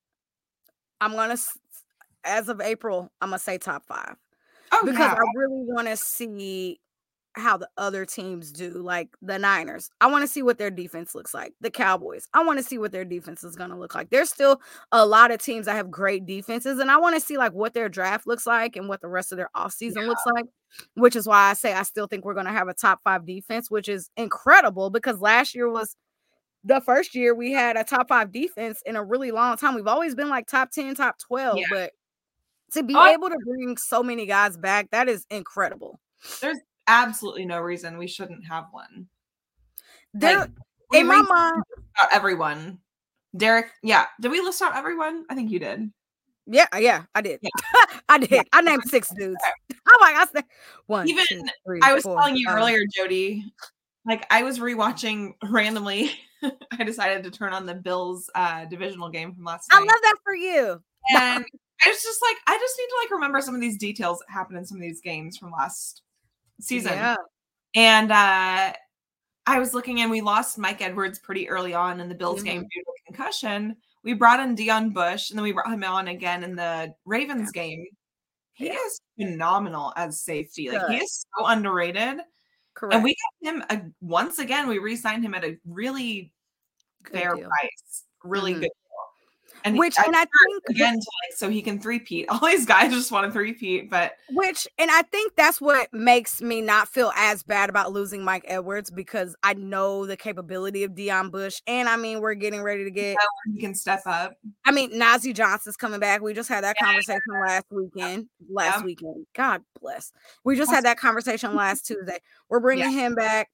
I'm going to, as of April, I'm going to say top 5. Oh, because yeah. I really want to see how the other teams do, like the Niners. I want to see what their defense looks like. The Cowboys, I want to see what their defense is going to look like. There's still a lot of teams that have great defenses, and I want to see like what their draft looks like and what the rest of their offseason looks like, which is why I say I still think we're going to have a top 5 defense, which is incredible because last year was the first year we had a top 5 defense in a really long time. We've always been like top 10, top 12, but to be able to bring so many guys back, that is incredible. There's absolutely no reason we shouldn't have one. There, in my mind, out everyone. Derek, did we list out everyone? I think you did. Yeah, I did. Yeah. I did. I named 6 dudes. I'm like, I said 1, even 2, 3, I was 4, telling you earlier, Jody. Like I was rewatching randomly. I decided to turn on the Bills divisional game from last night. I love that for you. And I was just like, I just need to like remember some of these details that happened in some of these games from last season. Yeah. And I was looking and we lost Mike Edwards pretty early on in the Bills game due to a concussion. We brought in Deion Bush and then we brought him on again in the Ravens game. He is phenomenal as safety. Like he is so underrated. Correct. And we got him once again, we re-signed him at a really fair price. Really good. And I think again to like so he can three-peat. All these guys just want to three-peat, but I think that's what makes me not feel as bad about losing Mike Edwards because I know the capability of Deion Bush, and I mean we're getting ready to get he can step up. I mean Najee Johnson's coming back. We just had that conversation last weekend. God bless. We just had that conversation last Tuesday. We're bringing him back.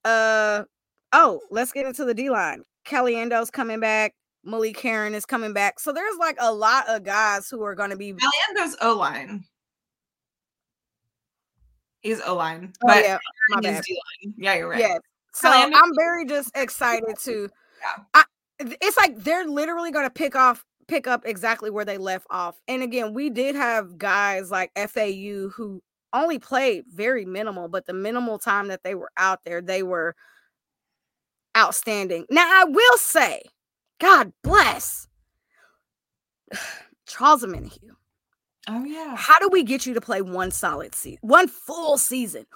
Let's get into the D-line. Kelly Endo's coming back. Malik Herring is coming back. So there's like a lot of guys who are going to be. Endo's O-line. He's O-line. But my bad. D-line. Yeah, you're right. Yeah. So I'm very just excited to. It's like they're literally going to pick up exactly where they left off. And again, we did have guys like FAU who only played very minimal, but the minimal time that they were out there, they were outstanding. Now, I will say, God bless Charles Omenihu. Oh, yeah. How do we get you to play one solid season, one full season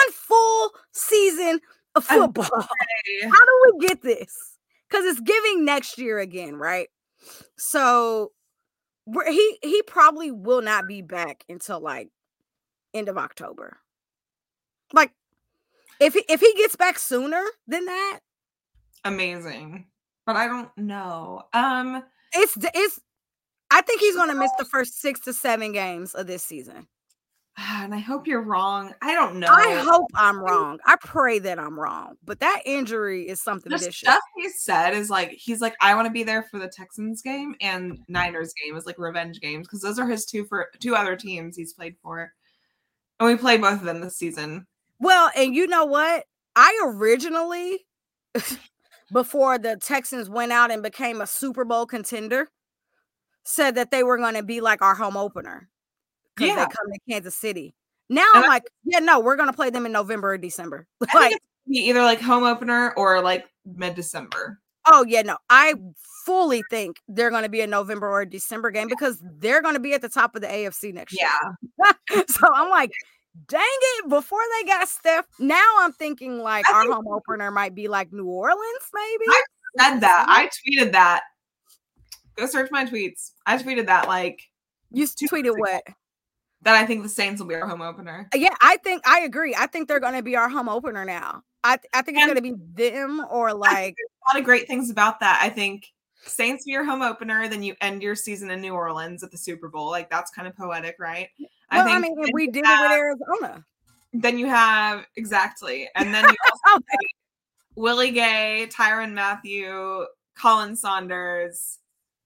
of football? Okay. How do we get this? Because it's giving next year again, right? So he probably will not be back until like end of October. Like if he gets back sooner than that, amazing. But I don't know. It's. I think he's going to miss the first 6 to 7 games of this season. And I hope you're wrong. I don't know. I hope I'm wrong. I pray that I'm wrong. But that injury is something vicious. Stuff he said is like he's like I want to be there for the Texans game and Niners game is like revenge games because those are his two other teams he's played for, and we played both of them this season. Well, and you know what? I originally. Before the Texans went out and became a Super Bowl contender, said that they were going to be like our home opener because they come to Kansas City. Now I'm like, we're going to play them in November or December. I think it's be either like home opener or like mid-December. Oh, yeah, no. I fully think they're going to be a November or a December game because they're going to be at the top of the AFC next year. Yeah. So I'm like, dang it, before they got Steph, now I'm thinking like our home opener might be like New Orleans, maybe. I said that. I tweeted that. Go search my tweets. I tweeted that like. You tweeted what? That I think the Saints will be our home opener. Yeah, I agree. I think they're going to be our home opener now. I think it's going to be them or like. A lot of great things about that. I think Saints be your home opener, then you end your season in New Orleans at the Super Bowl. Like that's kind of poetic, right? Well, I mean, we did it with Arizona. Then you have exactly, and then you also have Willie Gay, Tyrann Mathieu, Colin Saunders,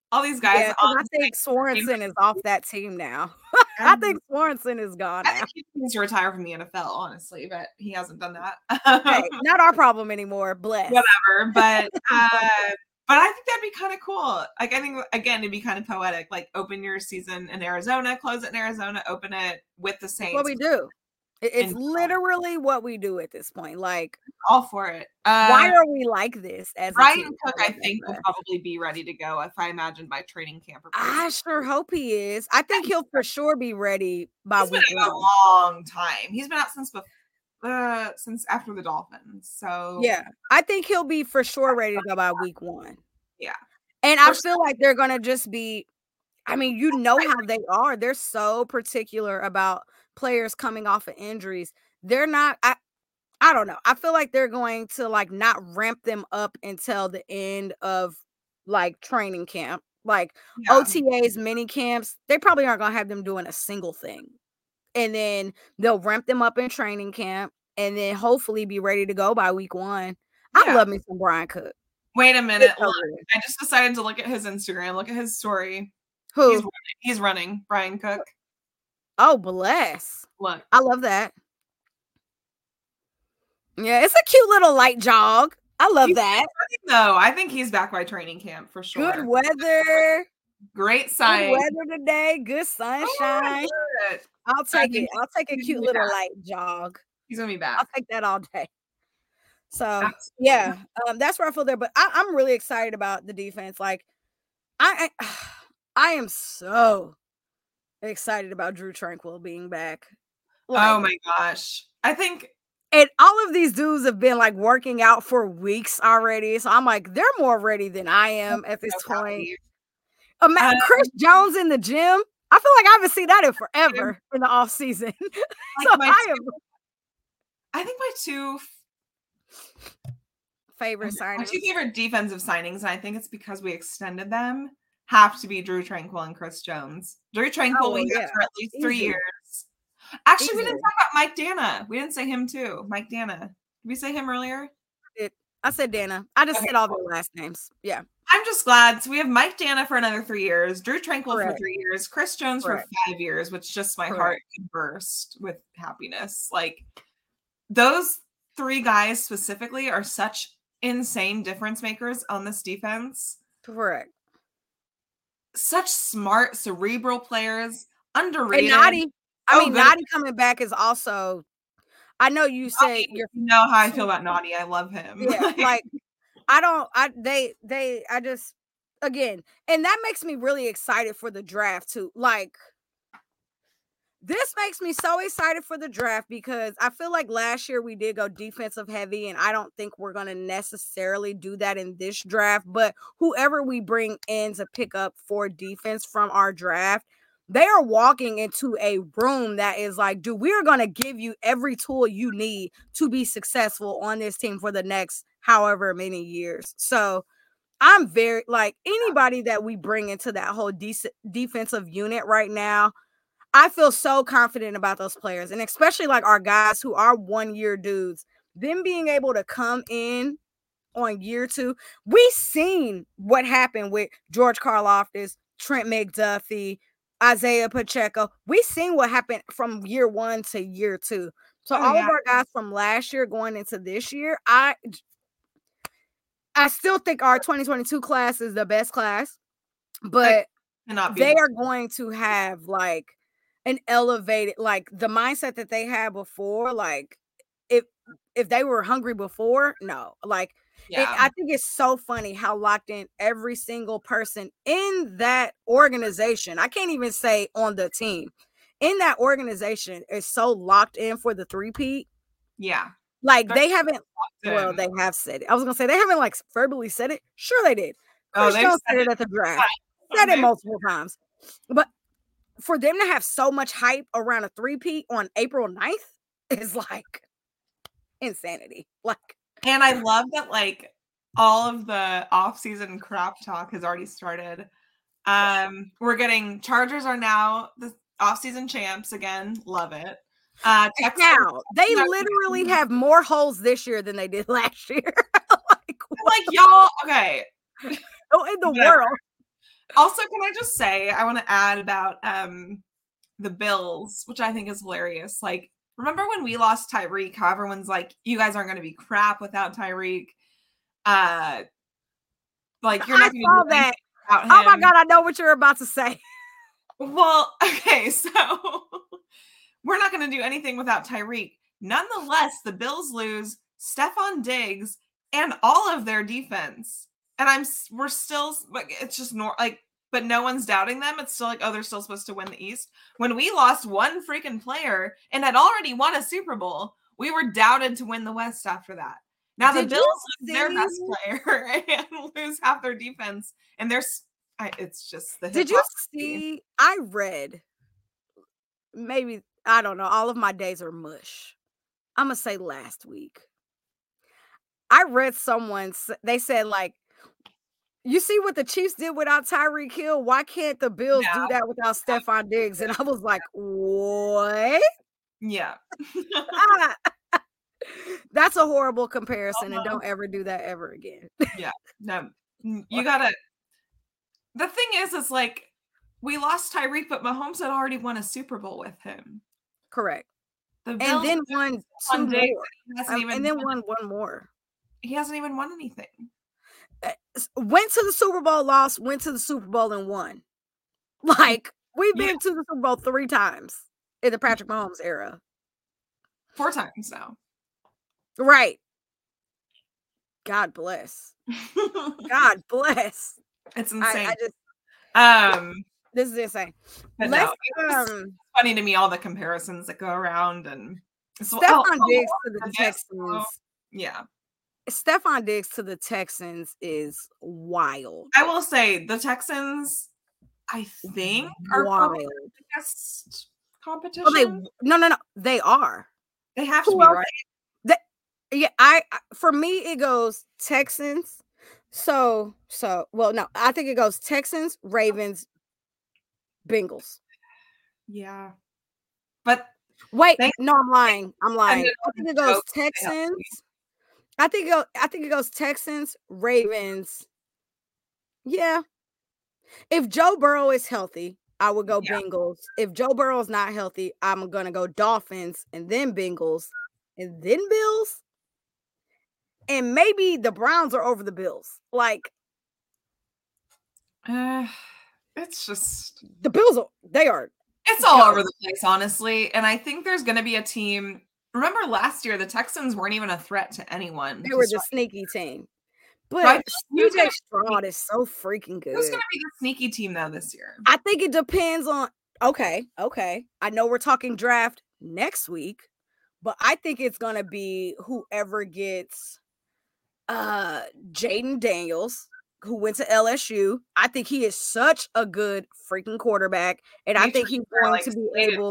all these guys. Yeah, I think Sorensen is off that team now. I think Sorensen is gone now. I think he needs to retire from the NFL, honestly, but he hasn't done that. Hey, not our problem anymore. Bless. Whatever, but I think that'd be kind of cool. Like, I think, again, it'd be kind of poetic. Like, open your season in Arizona, close it in Arizona, open it with the Saints. What we do. It's literally what we do at this point. Like, all for it. Why are we like this? As Brian Cook, I think, will probably be ready to go if I imagine by training camp. I sure hope he is. I think he'll for sure be ready by week 1. He's been out a long time. He's been out since after the Dolphins. So yeah, I think he'll be for sure ready to go by week 1. Yeah, and I feel like they're gonna just be. I mean, you know how they are. They're so particular about players coming off of injuries. They're not. I don't know. I feel like they're going to like not ramp them up until the end of like training camp, like OTAs, mini camps. They probably aren't going to have them doing a single thing. And then they'll ramp them up in training camp and then hopefully be ready to go by week 1. I love me some Brian Cook. Wait a minute. Look, I just decided to look at his Instagram. Look at his story. Who? He's running. Brian Cook. Oh, bless. Look. I love that. Yeah, it's a cute little light jog. I love that. No, I think he's back by training camp for sure. Good weather. Great sign. Good weather today. Good sunshine. I'll take it. I'll take a cute little light jog. He's gonna be back. I'll take that all day. So yeah, that's where I feel there. But I'm really excited about the defense. Like, I am so excited about Drue Tranquill being back. Like, oh my gosh, I think. And all of these dudes have been like working out for weeks already. So I'm like, they're more ready than I am at this point. Chris Jones in the gym. I feel like I haven't seen that in forever in the off season. So I think my two favorite signings. My two favorite defensive signings, and I think it's because we extended them, have to be Drue Tranquill and Chris Jones. Drue Tranquill we got for at least 3 years. Actually, we didn't talk about Mike Danna. We didn't say him too. Mike Danna. Did we say him earlier? I said Danna. I just said all their last names. Yeah. I'm just glad. So we have Mike Danna for another 3 years, Drue Tranquill for 3 years, Chris Jones for 5 years, which just my heart could burst with happiness. Like, those 3 guys specifically are such insane difference makers on this defense. Correct. Such smart, cerebral players, underrated. And Noddy. Noddy coming back is also. I know you say you know how I feel about Noddy. I love him. Yeah, like I just again, and that makes me really excited for the draft too. Like, this makes me so excited for the draft because I feel like last year we did go defensive heavy, and I don't think we're going to necessarily do that in this draft. But whoever we bring in to pick up for defense from our draft, they are walking into a room that is like, dude, we're going to give you every tool you need to be successful on this team for the next however many years. So I'm very, like, anybody that we bring into that whole defensive unit right now, I feel so confident about those players. And especially like our guys who are 1-year dudes, them being able to come in on year 2. We seen what happened with George Karlaftis, Trent McDuffie, Isaiah Pacheco. We seen what happened from year 1 to year 2. So of our guys from last year going into this year, I still think our 2022 class is the best class, but they are going to have like an elevated, like the mindset that they had before. Like, if they were hungry before, no, like. I think it's so funny how locked in every single person in that organization, I can't even say on the team, in that organization is so locked in for the 3-peat. Yeah. Like, they haven't, well, they have said it. I was going to say, they haven't like verbally said it. Sure they did. Chris Jones said it at the draft. Said it multiple times. But for them to have so much hype around a 3-peat on April 9th is like insanity. Like, and I love that, like, all of the off-season crap talk has already started. We're getting Chargers are now the off-season champs again. Love it. Now they literally have more holes this year than they did last year. like y'all, okay. Oh, in the world. Also, can I just say, I want to add about the Bills, which I think is hilarious. Like, remember when we lost Tyreek? How everyone's like, you guys aren't going to be crap without Tyreek. Like, you're I not going to saw do that. anything without him. Oh my God, I know what you're about to say. Well, okay, so we're not going to do anything without Tyreek. Nonetheless, the Bills lose Stephon Diggs and all of their defense. And we're still like, it's just like, but no one's doubting them. It's still like, oh, they're still supposed to win the East. When we lost one freaking player and had already won a Super Bowl, we were doubted to win the West after that. Now the Bills lose their best player and lose half their defense, and it's just the. Did you see? I read. Maybe I don't know. All of my days are mush. I'm gonna say last week. I read they said like, you see what the Chiefs did without Tyreek Hill? Why can't the Bills do that without Stephon Diggs? And I was like, what? Yeah. That's a horrible comparison, and don't ever do that ever again. Yeah. No. You gotta. The thing is like, we lost Tyreek, but Mahomes had already won a Super Bowl with him. Correct. And then won 2 more. And then won 1 more. He hasn't even won anything. Went to the Super Bowl, lost, went to the Super Bowl and won. Like, we've been to the Super Bowl 3 times in the Patrick Mahomes era. 4 times now. Right. God bless. God bless. It's insane. This is insane. It's funny to me, all the comparisons that go around, and Stephon Diggs to the Texans. Yeah. Stephon Diggs to the Texans is wild. I will say the Texans, I think, are probably the best competition. No. They are. They have to be, right? For me, it goes Texans. So, no, I think it goes Texans, Ravens, Bengals. Yeah. But wait, no, I'm lying. I think it goes Texans. I think it goes Texans, Ravens. Yeah. If Joe Burrow is healthy, I would go Bengals. If Joe Burrow is not healthy, I'm going to go Dolphins and then Bengals and then Bills. And maybe the Browns are over the Bills. Like, it's just the Bills are. It's all over the place, honestly. And I think there's going to be a team. Remember last year, the Texans weren't even a threat to anyone. They were the sneaky team. But CJ Stroud is so freaking good. Who's going to be the sneaky team though this year? I think it depends on. Okay. I know we're talking draft next week, but I think it's going to be whoever gets Jaden Daniels, who went to LSU. I think he is such a good freaking quarterback, and I think he's going to be able.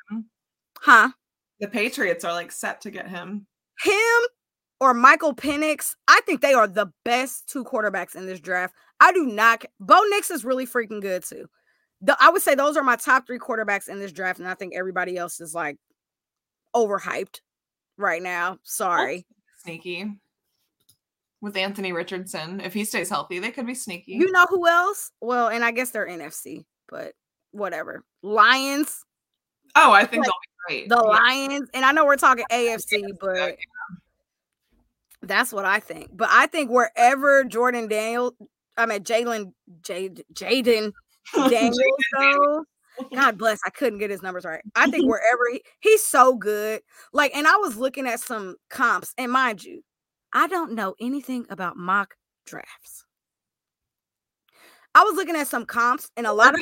The Patriots are like set to get him. Him or Michael Penix. I think they are the best 2 quarterbacks in this draft. I do not. Bo Nix is really freaking good too. I would say those are my top 3 quarterbacks in this draft, and I think everybody else is like overhyped right now. Sorry. Sneaky. With Anthony Richardson, if he stays healthy, they could be sneaky. You know who else? Well, and I guess they're NFC, but whatever. Lions. Oh, I think they'll be great. The Lions, and I know we're talking AFC, but that's what I think. But I think wherever Jaden Daniels goes, God bless, I couldn't get his numbers right. I think wherever he's so good. Like, and I was looking at some comps, and mind you, I don't know anything about mock drafts. I was looking at some comps, and a lot of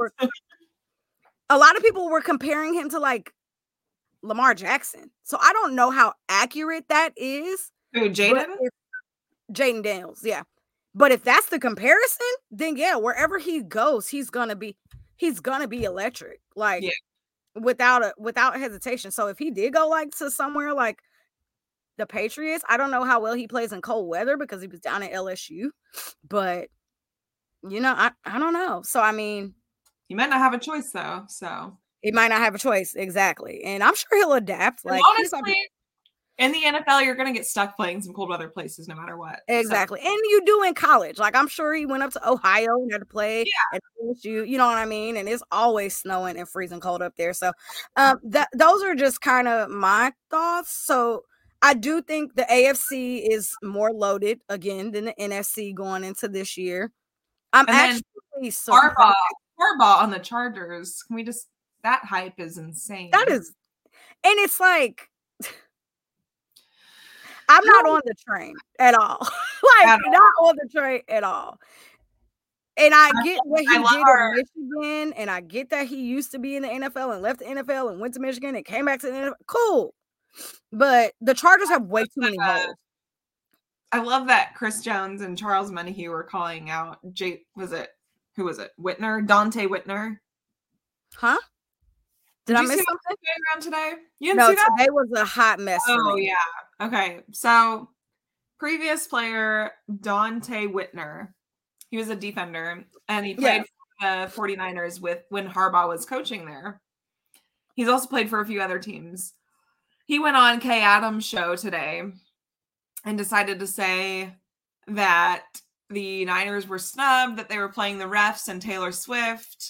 people were comparing him to like Lamar Jackson. So I don't know how accurate that is. Who, Jaden? Jaden Daniels, yeah. But if that's the comparison, then yeah, wherever he goes, he's gonna be electric, like without hesitation. So if he did go like to somewhere like the Patriots, I don't know how well he plays in cold weather because he was down at LSU, but you know, I don't know. So I mean, he might not have a choice though. So he might not have a choice, exactly. And I'm sure he'll adapt. Like, honestly, In the NFL, you're going to get stuck playing some cold weather places no matter what. Exactly. So. And you do in college. Like, I'm sure he went up to Ohio and had to play at LSU, you know what I mean? And it's always snowing and freezing cold up there. So those are just kind of my thoughts. So I do think the AFC is more loaded again than the NFC going into this year. I'm actually Harbaugh on the Chargers. Can we just, that hype is insane. That is, and it's like, I'm not on the train at all. Not on the train at all. And I get what he did at Michigan, and I get that he used to be in the NFL and left the NFL and went to Michigan and came back to the NFL. Cool. But the Chargers have way too many holes. I love that Chris Jones and Charles Menahue were calling out who was it? Whitner? Dante Whitner? Huh? Did I miss something around today? You didn't see that? Today was a hot mess. Oh, yeah. Okay. So, previous player, Dante Whitner. He was a defender, and he played for the 49ers when Harbaugh was coaching there. He's also played for a few other teams. He went on Kay Adams' show today and decided to say that the Niners were snubbed, that they were playing the refs and Taylor Swift.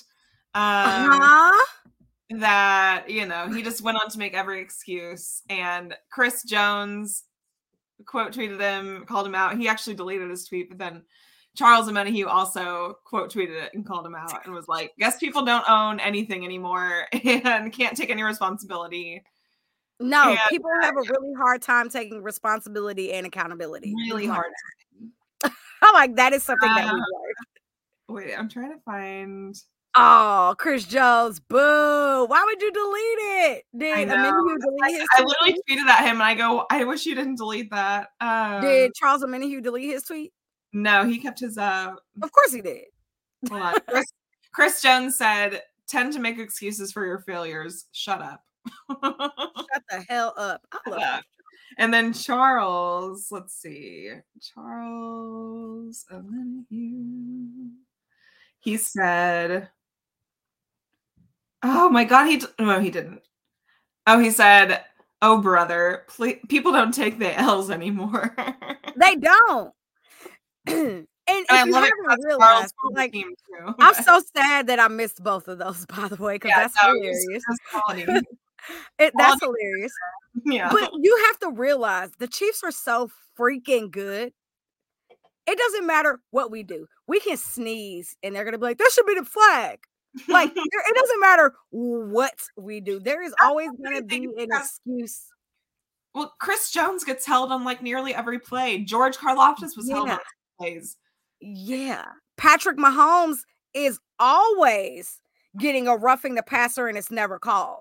That, he just went on to make every excuse. And Chris Jones quote tweeted him, called him out. He actually deleted his tweet, but then Charles Menahue also quote tweeted it and called him out and was like, guess people don't own anything anymore and can't take any responsibility. No, and people have a really hard time taking responsibility and accountability. Really hard. I'm like, that is something that we learned. Wait, I'm trying to find. Oh, Chris Jones, boo. Why would you delete it? Did Menahue delete his tweet? I literally tweeted at him and I go, I wish you didn't delete that. Did Charles Menahue delete his tweet? No, he kept his Of course he did. Hold on. Chris Jones said, tend to make excuses for your failures. Shut up. Shut the hell up. I love that. And then Charles, let's see. Charles Menahue. He said, oh my God, no, he didn't. Oh, he said, oh, brother, people don't take the L's anymore. They don't. And if you haven't realized, like, I'm so sad that I missed both of those, by the way, because that's hilarious. That's hilarious. Yeah. But you have to realize the Chiefs are so freaking good. It doesn't matter what we do. We can sneeze and they're going to be like, that should be the flag. Like, it doesn't matter what we do. There is always going to be an excuse. Well, Chris Jones gets held on like nearly every play. George Karlaftis was held on plays. Yeah. Patrick Mahomes is always getting a roughing the passer and it's never called.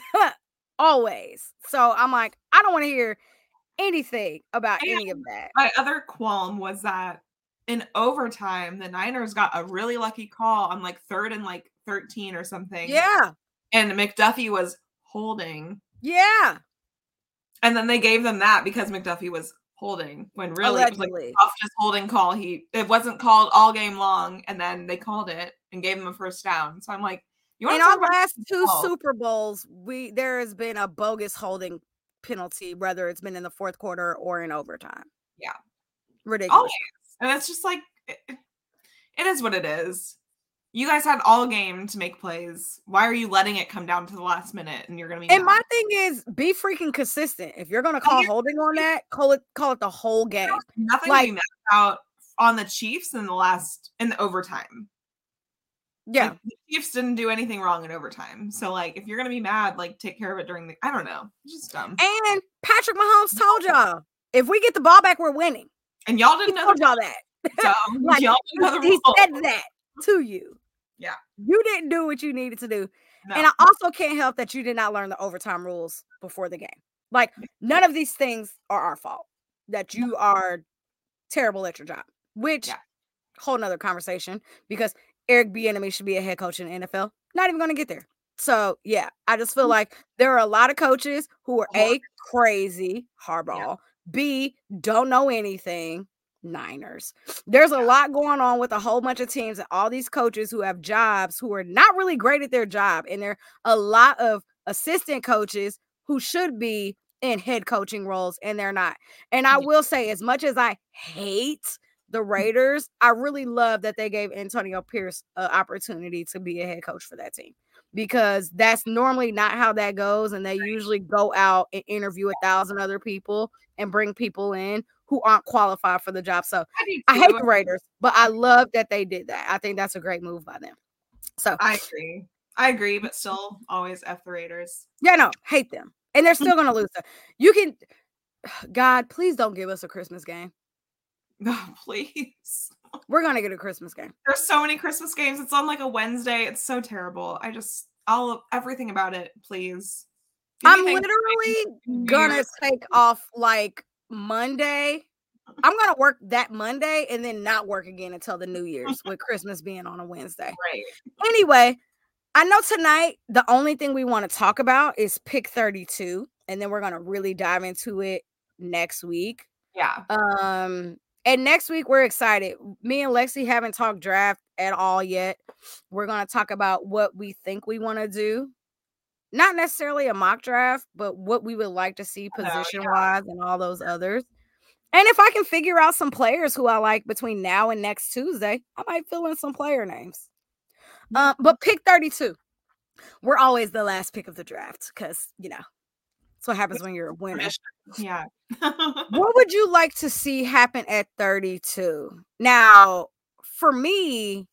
Always. So I'm like, I don't want to hear anything about any of that. My other qualm was that in overtime, the Niners got a really lucky call on like 3rd and like 13 or something. Yeah. And McDuffie was holding. Yeah. And then they gave them that because McDuffie was holding when really allegedly. It was like a just holding call. It wasn't called all game long, and then they called it and gave him a first down. So I'm like, in our last 2 Super Bowls, there has been a bogus holding penalty, whether it's been in the 4th quarter or in overtime. Yeah. Ridiculous. Always. And it's just like, it is what it is. You guys had all game to make plays. Why are you letting it come down to the last minute and you're going to be And my thing is, be freaking consistent. If you're going to call holding on that, call it the whole game. Nothing to be mad about on the Chiefs in the overtime. Yeah. Like, the Chiefs didn't do anything wrong in overtime. So, like, if you're going to be mad, like, take care of it during I don't know. It's just dumb. And Patrick Mahomes told y'all, if we get the ball back, we're winning. And y'all didn't know y'all that. So, like, y'all didn't know the he said that to you. Yeah. You didn't do what you needed to do. No. And I also can't help that you did not learn the overtime rules before the game. Like, none of these things are our fault. That you are terrible at your job. Which, whole nother conversation. Because Eric Bieniemy should be a head coach in the NFL. Not even going to get there. So, yeah, I just feel like there are a lot of coaches who are A, crazy, Harbaugh, B, don't know anything, Niners. There's a lot going on with a whole bunch of teams and all these coaches who have jobs who are not really great at their job. And there are a lot of assistant coaches who should be in head coaching roles, and they're not. And I will say, as much as I hate the Raiders, I really love that they gave Antonio Pierce an opportunity to be a head coach for that team, because that's normally not how that goes. And they usually go out and interview 1,000 other people and bring people in who aren't qualified for the job. So I hate the Raiders, but I love that they did that. I think that's a great move by them. So I agree, but still always F the Raiders. Yeah, no, hate them. And they're still going to lose. You can, God, please don't give us a Christmas game. No, please. We're going to get a Christmas game. There's so many Christmas games. It's on like a Wednesday. It's so terrible. Everything about it, please. I'm literally going to take off like Monday. I'm going to work that Monday and then not work again until the New Year's, with Christmas being on a Wednesday. Right. Anyway, I know tonight the only thing we want to talk about is pick 32, and then we're going to really dive into it next week. Yeah. And next week we're excited. Me and Lexi haven't talked draft at all yet. We're going to talk about what we think we want to do. Not necessarily a mock draft, but what we would like to see position-wise and all those others. And if I can figure out some players who I like between now and next Tuesday, I might fill in some player names. But pick 32. We're always the last pick of the draft because, that's what happens when you're a winner. Yeah. What would you like to see happen at 32? Now, for me,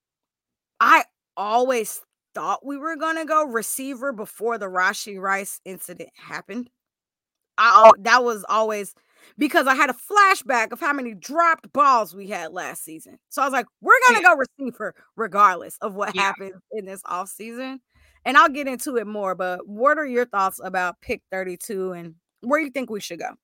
I always thought we were going to go receiver before the Rashee Rice incident happened. That was always because I had a flashback of how many dropped balls we had last season. So I was like, we're going to go receiver regardless of what happens in this offseason. And I'll get into it more, but what are your thoughts about pick 32 and where you think we should go?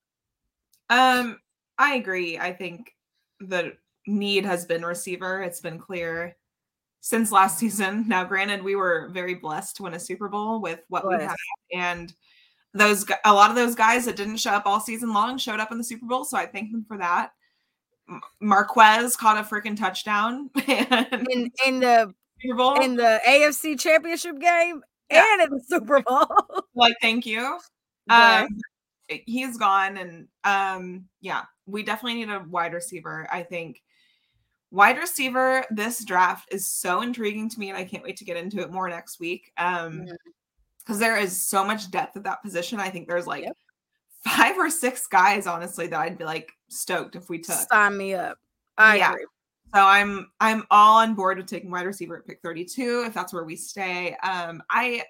I agree. I think the need has been receiver. It's been clear since last season. Now, granted, we were very blessed to win a Super Bowl with what we had, and a lot of those guys that didn't show up all season long showed up in the Super Bowl, so I thank them for that. Marquez caught a freaking touchdown in the Super Bowl, in the AFC Championship game, and in the Super Bowl. Like, thank you. He's gone, and we definitely need a wide receiver. I think wide receiver, this draft is so intriguing to me, and I can't wait to get into it more next week. Because there is so much depth at that position. I think there's like 5 or 6 guys, honestly, that I'd be like stoked if we took. Sign me up. I agree. So I'm all on board with taking wide receiver at pick 32 if that's where we stay. I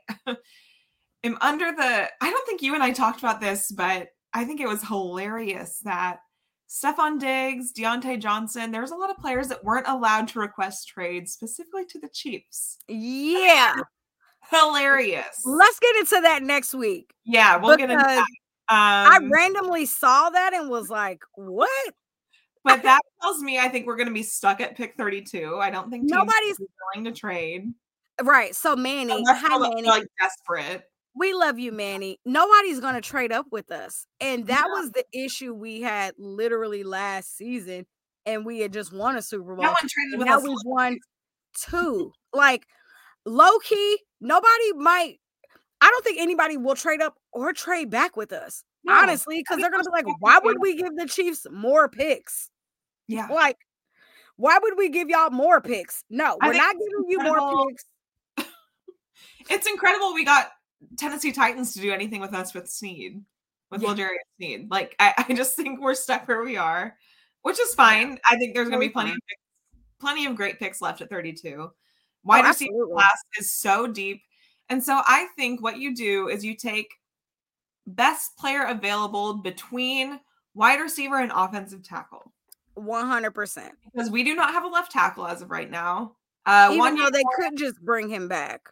am I don't think you and I talked about this, but I think it was hilarious that Stephon Diggs, Deontay Johnson, there's a lot of players that weren't allowed to request trades specifically to the Chiefs. Yeah. Hilarious. Let's get into that next week. Yeah, we'll get into that. I randomly saw that and was like, what? But that tells me I think we're going to be stuck at pick 32. I don't think nobody's willing to trade. Right. So Manny, hi Manny. Like desperate. We love you, Manny. Nobody's going to trade up with us. And that was the issue we had literally last season. And we had just won a Super Bowl. No one traded with us. Now we've won 2. Like, low key, I don't think anybody will trade up or trade back with us. No, honestly, because they're going to be like, why would we give the Chiefs more picks? Yeah. Like, why would we give y'all more picks? No, we're not giving you more picks. It's incredible we got Tennessee Titans to do anything with us with Snead, with L'Jarius Snead. Like, I just think we're stuck where we are, which is fine. I think there's going to be plenty of great picks left at 32. Wide receiver class is so deep. And so I think what you do is you take best player available between wide receiver and offensive tackle. 100%. Because we do not have a left tackle as of right now. Even though they could just bring him back.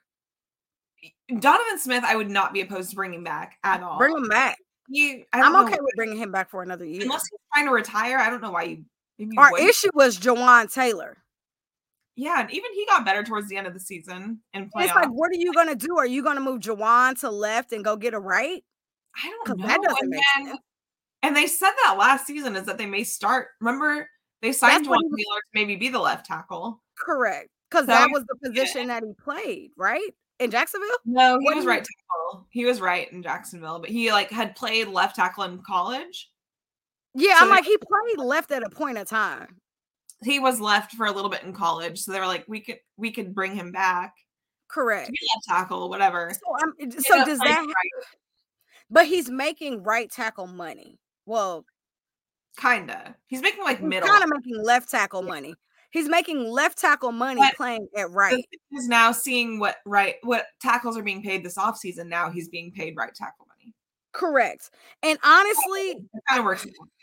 Donovan Smith, I would not be opposed to bringing back at all. Bring him back. I'm okay with bringing him back for another year. Unless he's trying to retire, I don't know why you Our issue was Jawan Taylor. Yeah, and even he got better towards the end of the season in playoffs. It's like, what are you going to do? Are you going to move Jawan to left and go get a right? I don't know. That doesn't make sense. And they said that last season is that they may start. Remember, they signed Jawan Taylor to maybe be the left tackle. Correct. Because that was the position that he played, right? in Jacksonville? No, he was right tackle. He was right in Jacksonville, but he like had played left tackle in college. Yeah, So I'm like, he played left at a point of time. He was left for a little bit in college, so they were like, we could bring him back. Correct. To be left tackle, whatever. So does that? Right. But he's making right tackle money. Well, kinda. He's making like middle. Kind of making left tackle money. He's making left tackle money playing at right. He's now seeing what tackles are being paid this offseason. Now he's being paid right tackle money. Correct. And honestly, it kind of works.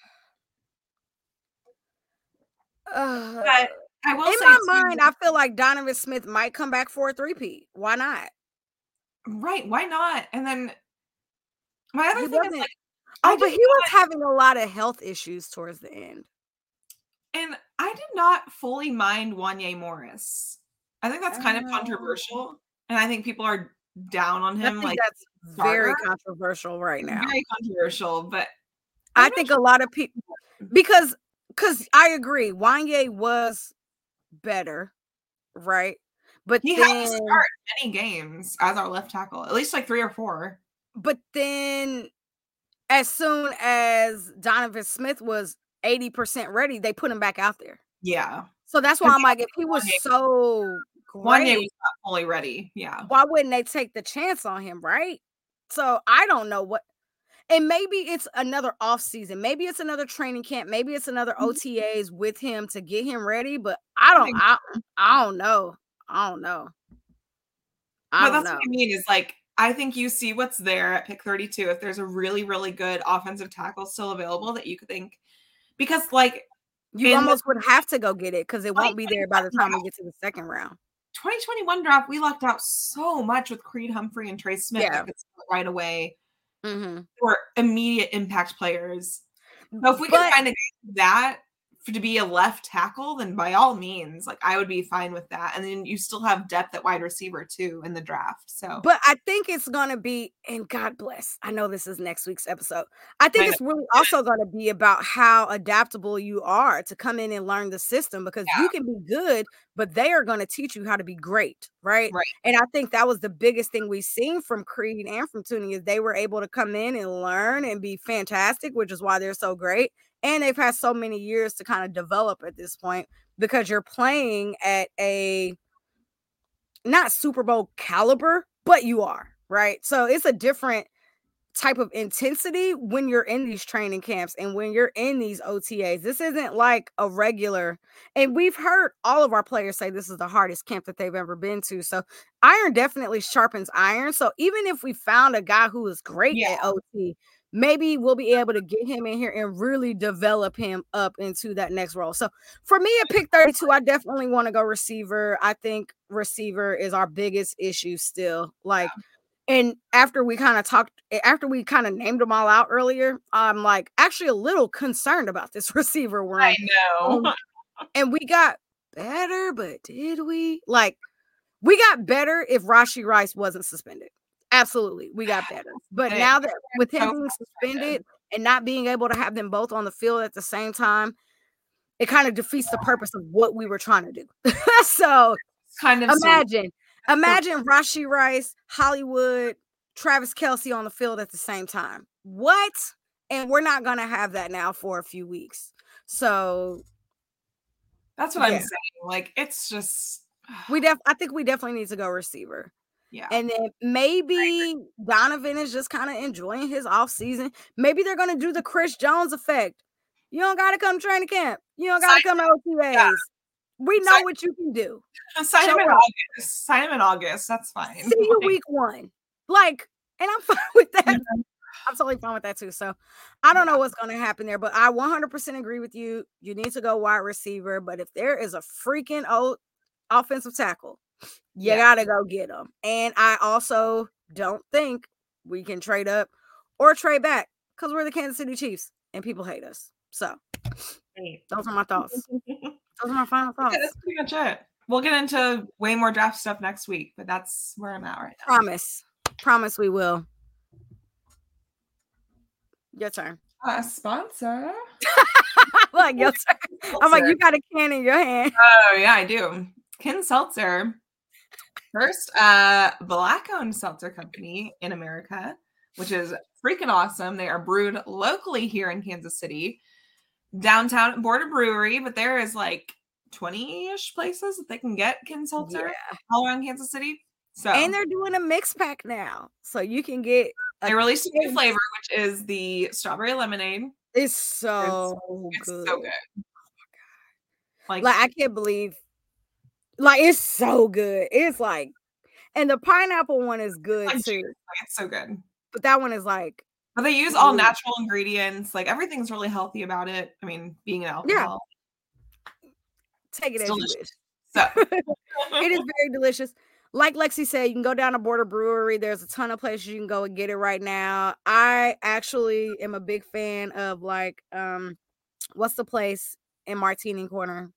But I will in say my mind, I feel like Donovan Smith might come back for a 3-peat. Why not? Right. Why not? And then my other thing is like, but he was having a lot of health issues towards the end. And I did not fully mind Wanya Morris. I think that's kind of controversial. And I think people are down on him. Like that's very controversial right now. Very controversial. But I think a lot of people, because I agree, Wanya was better, right? But he had to start many games as our left tackle, at least like 3 or 4. But then as soon as Donovan Smith was 80% ready, they put him back out there. Yeah. So that's why I'm like, if he was so great, was not fully ready. Yeah. Why wouldn't they take the chance on him, right? So I don't know what. And maybe it's another off season. Maybe it's another training camp. Maybe it's another OTAs with him to get him ready. But I don't know. But that's what I mean is like, I think you see what's there at pick 32. If there's a really, really good offensive tackle still available that you could think, because like you almost would have to go get it because it won't be there by the time we get to the second round. 2021 draft, we lucked out so much with Creed Humphrey and Trey Smith that could start right away. Or immediate impact players. So if we can find a guy that to be a left tackle, then by all means, like I would be fine with that. And then you still have depth at wide receiver too in the draft. So, but I think it's gonna be, and God bless, I know this is next week's episode. I think it's really also gonna be about how adaptable you are to come in and learn the system, because you can be good, but they are gonna teach you how to be great, right? And I think that was the biggest thing we've seen from Creed and from Thuney is they were able to come in and learn and be fantastic, which is why they're so great. And they've had so many years to kind of develop at this point, because you're playing at a not Super Bowl caliber, but you are, right? So it's a different type of intensity when you're in these training camps and when you're in these OTAs. This isn't like a regular, and we've heard all of our players say this is the hardest camp that they've ever been to. So iron definitely sharpens iron. So even if we found a guy who is great at OT, maybe we'll be able to get him in here and really develop him up into that next role. So for me at pick 32, I definitely want to go receiver. I think receiver is our biggest issue still. Like, and after we kind of named them all out earlier, I'm like actually a little concerned about this receiver room. I know. And we got better, but did we? Like, we got better if Rashee Rice wasn't suspended. Absolutely, we got better. But now that with him being suspended and not being able to have them both on the field at the same time, it kind of defeats the purpose of what we were trying to do. So kind of imagine Rashee Rice, Hollywood, Travis Kelce on the field at the same time. What? And we're not going to have that now for a few weeks. So that's what I'm saying. Like, it's just I think we definitely need to go receiver. Yeah. And then maybe Donovan is just kind of enjoying his off season. Maybe they're going to do the Chris Jones effect. You don't got to come to training camp. You don't got to come to OTAs. Yeah. We know what you can do. Sign him in August. Sign him in August. That's fine. See you week 1. Like, and I'm fine with that. I'm totally fine with that too. So I don't know what's going to happen there, but I 100% agree with you. You need to go wide receiver. But if there is a freaking old offensive tackle, you gotta go get them. And I also don't think we can trade up or trade back because we're the Kansas City Chiefs and people hate us. So those are my thoughts. Those are my final thoughts. Yeah, that's pretty much it. We'll get into way more draft stuff next week, but that's where I'm at right now. Promise we will. Your turn. Sponsor. Like your turn. I'm like, you got a can in your hand. Oh yeah, I do. Ken Seltzer. First, Black-owned seltzer company in America, which is freaking awesome. They are brewed locally here in Kansas City, downtown Border Brewery, but there is like 20-ish places that they can get Kin Seltzer all around Kansas City. So, and they're doing a mix pack now, so you can get. They released a new flavor, which is the strawberry lemonade. It's so good. It's so good. Oh my God. Like I can't believe. Like it's so good. It's like, and the pineapple one is good too. It's so good. But that one is like. But they use all natural ingredients. Like everything's really healthy about it. I mean, being an alcohol. Yeah. Take it as you wish. So it is very delicious. Like Lexi said, you can go down to Border Brewery. There's a ton of places you can go and get it right now. I actually am a big fan of like, what's the place in Martini Corner?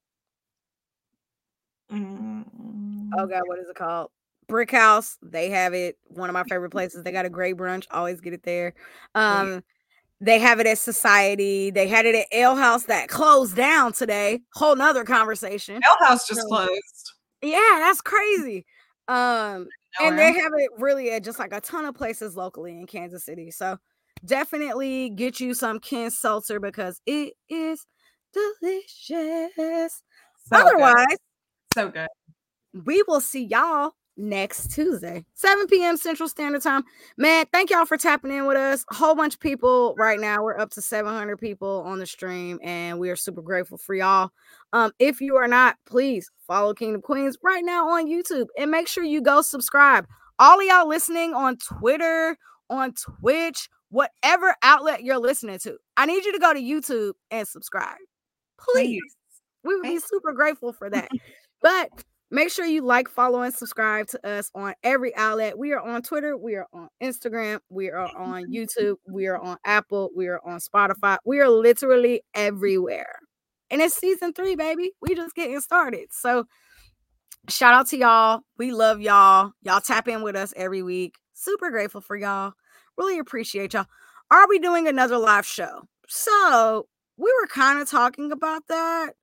Oh God, what is it called? Brick House. They have it. One of my favorite places. They got a great brunch. Always get it there. They have it at Society. They had it at Ale House that closed down today. Whole nother conversation. Ale House just closed. Yeah, that's crazy. And they have it really at just like a ton of places locally in Kansas City. So definitely get you some Kin Seltzer because it is delicious. Otherwise, so good. We will see y'all next Tuesday, 7 p.m. Central Standard Time. Man, thank y'all for tapping in with us. A whole bunch of people right now. We're up to 700 people on the stream, and we are super grateful for y'all. If you are not, please follow Kingdom Queens right now on YouTube and make sure you go subscribe. All of y'all listening on Twitter, on Twitch, whatever outlet you're listening to, I need you to go to YouTube and subscribe. Please. We would be super grateful for that. But make sure you like, follow, and subscribe to us on every outlet. We are on Twitter. We are on Instagram. We are on YouTube. We are on Apple. We are on Spotify. We are literally everywhere. And it's season 3, baby. We just getting started. So shout out to y'all. We love y'all. Y'all tap in with us every week. Super grateful for y'all. Really appreciate y'all. Are we doing another live show? So we were kind of talking about that.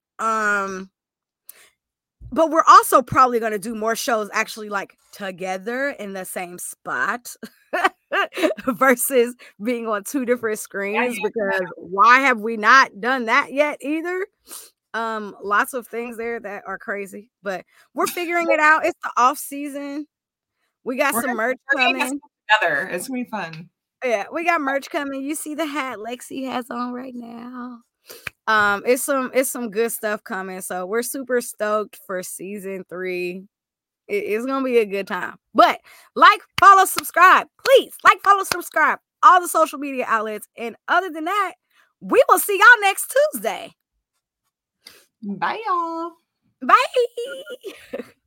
But we're also probably going to do more shows actually like together in the same spot versus being on 2 different screens because why have we not done that yet either? Lots of things there that are crazy, but we're figuring it out. It's the off season. We got some merch coming together. It's gonna be fun. Yeah, we got merch coming. You see the hat Lexi has on right now. It's some good stuff coming. So we're super stoked for season 3. It's gonna be a good time. But like, follow, subscribe. Please like, follow, subscribe. All the social media outlets. And other than that, we will see y'all next Tuesday. Bye, y'all. Bye.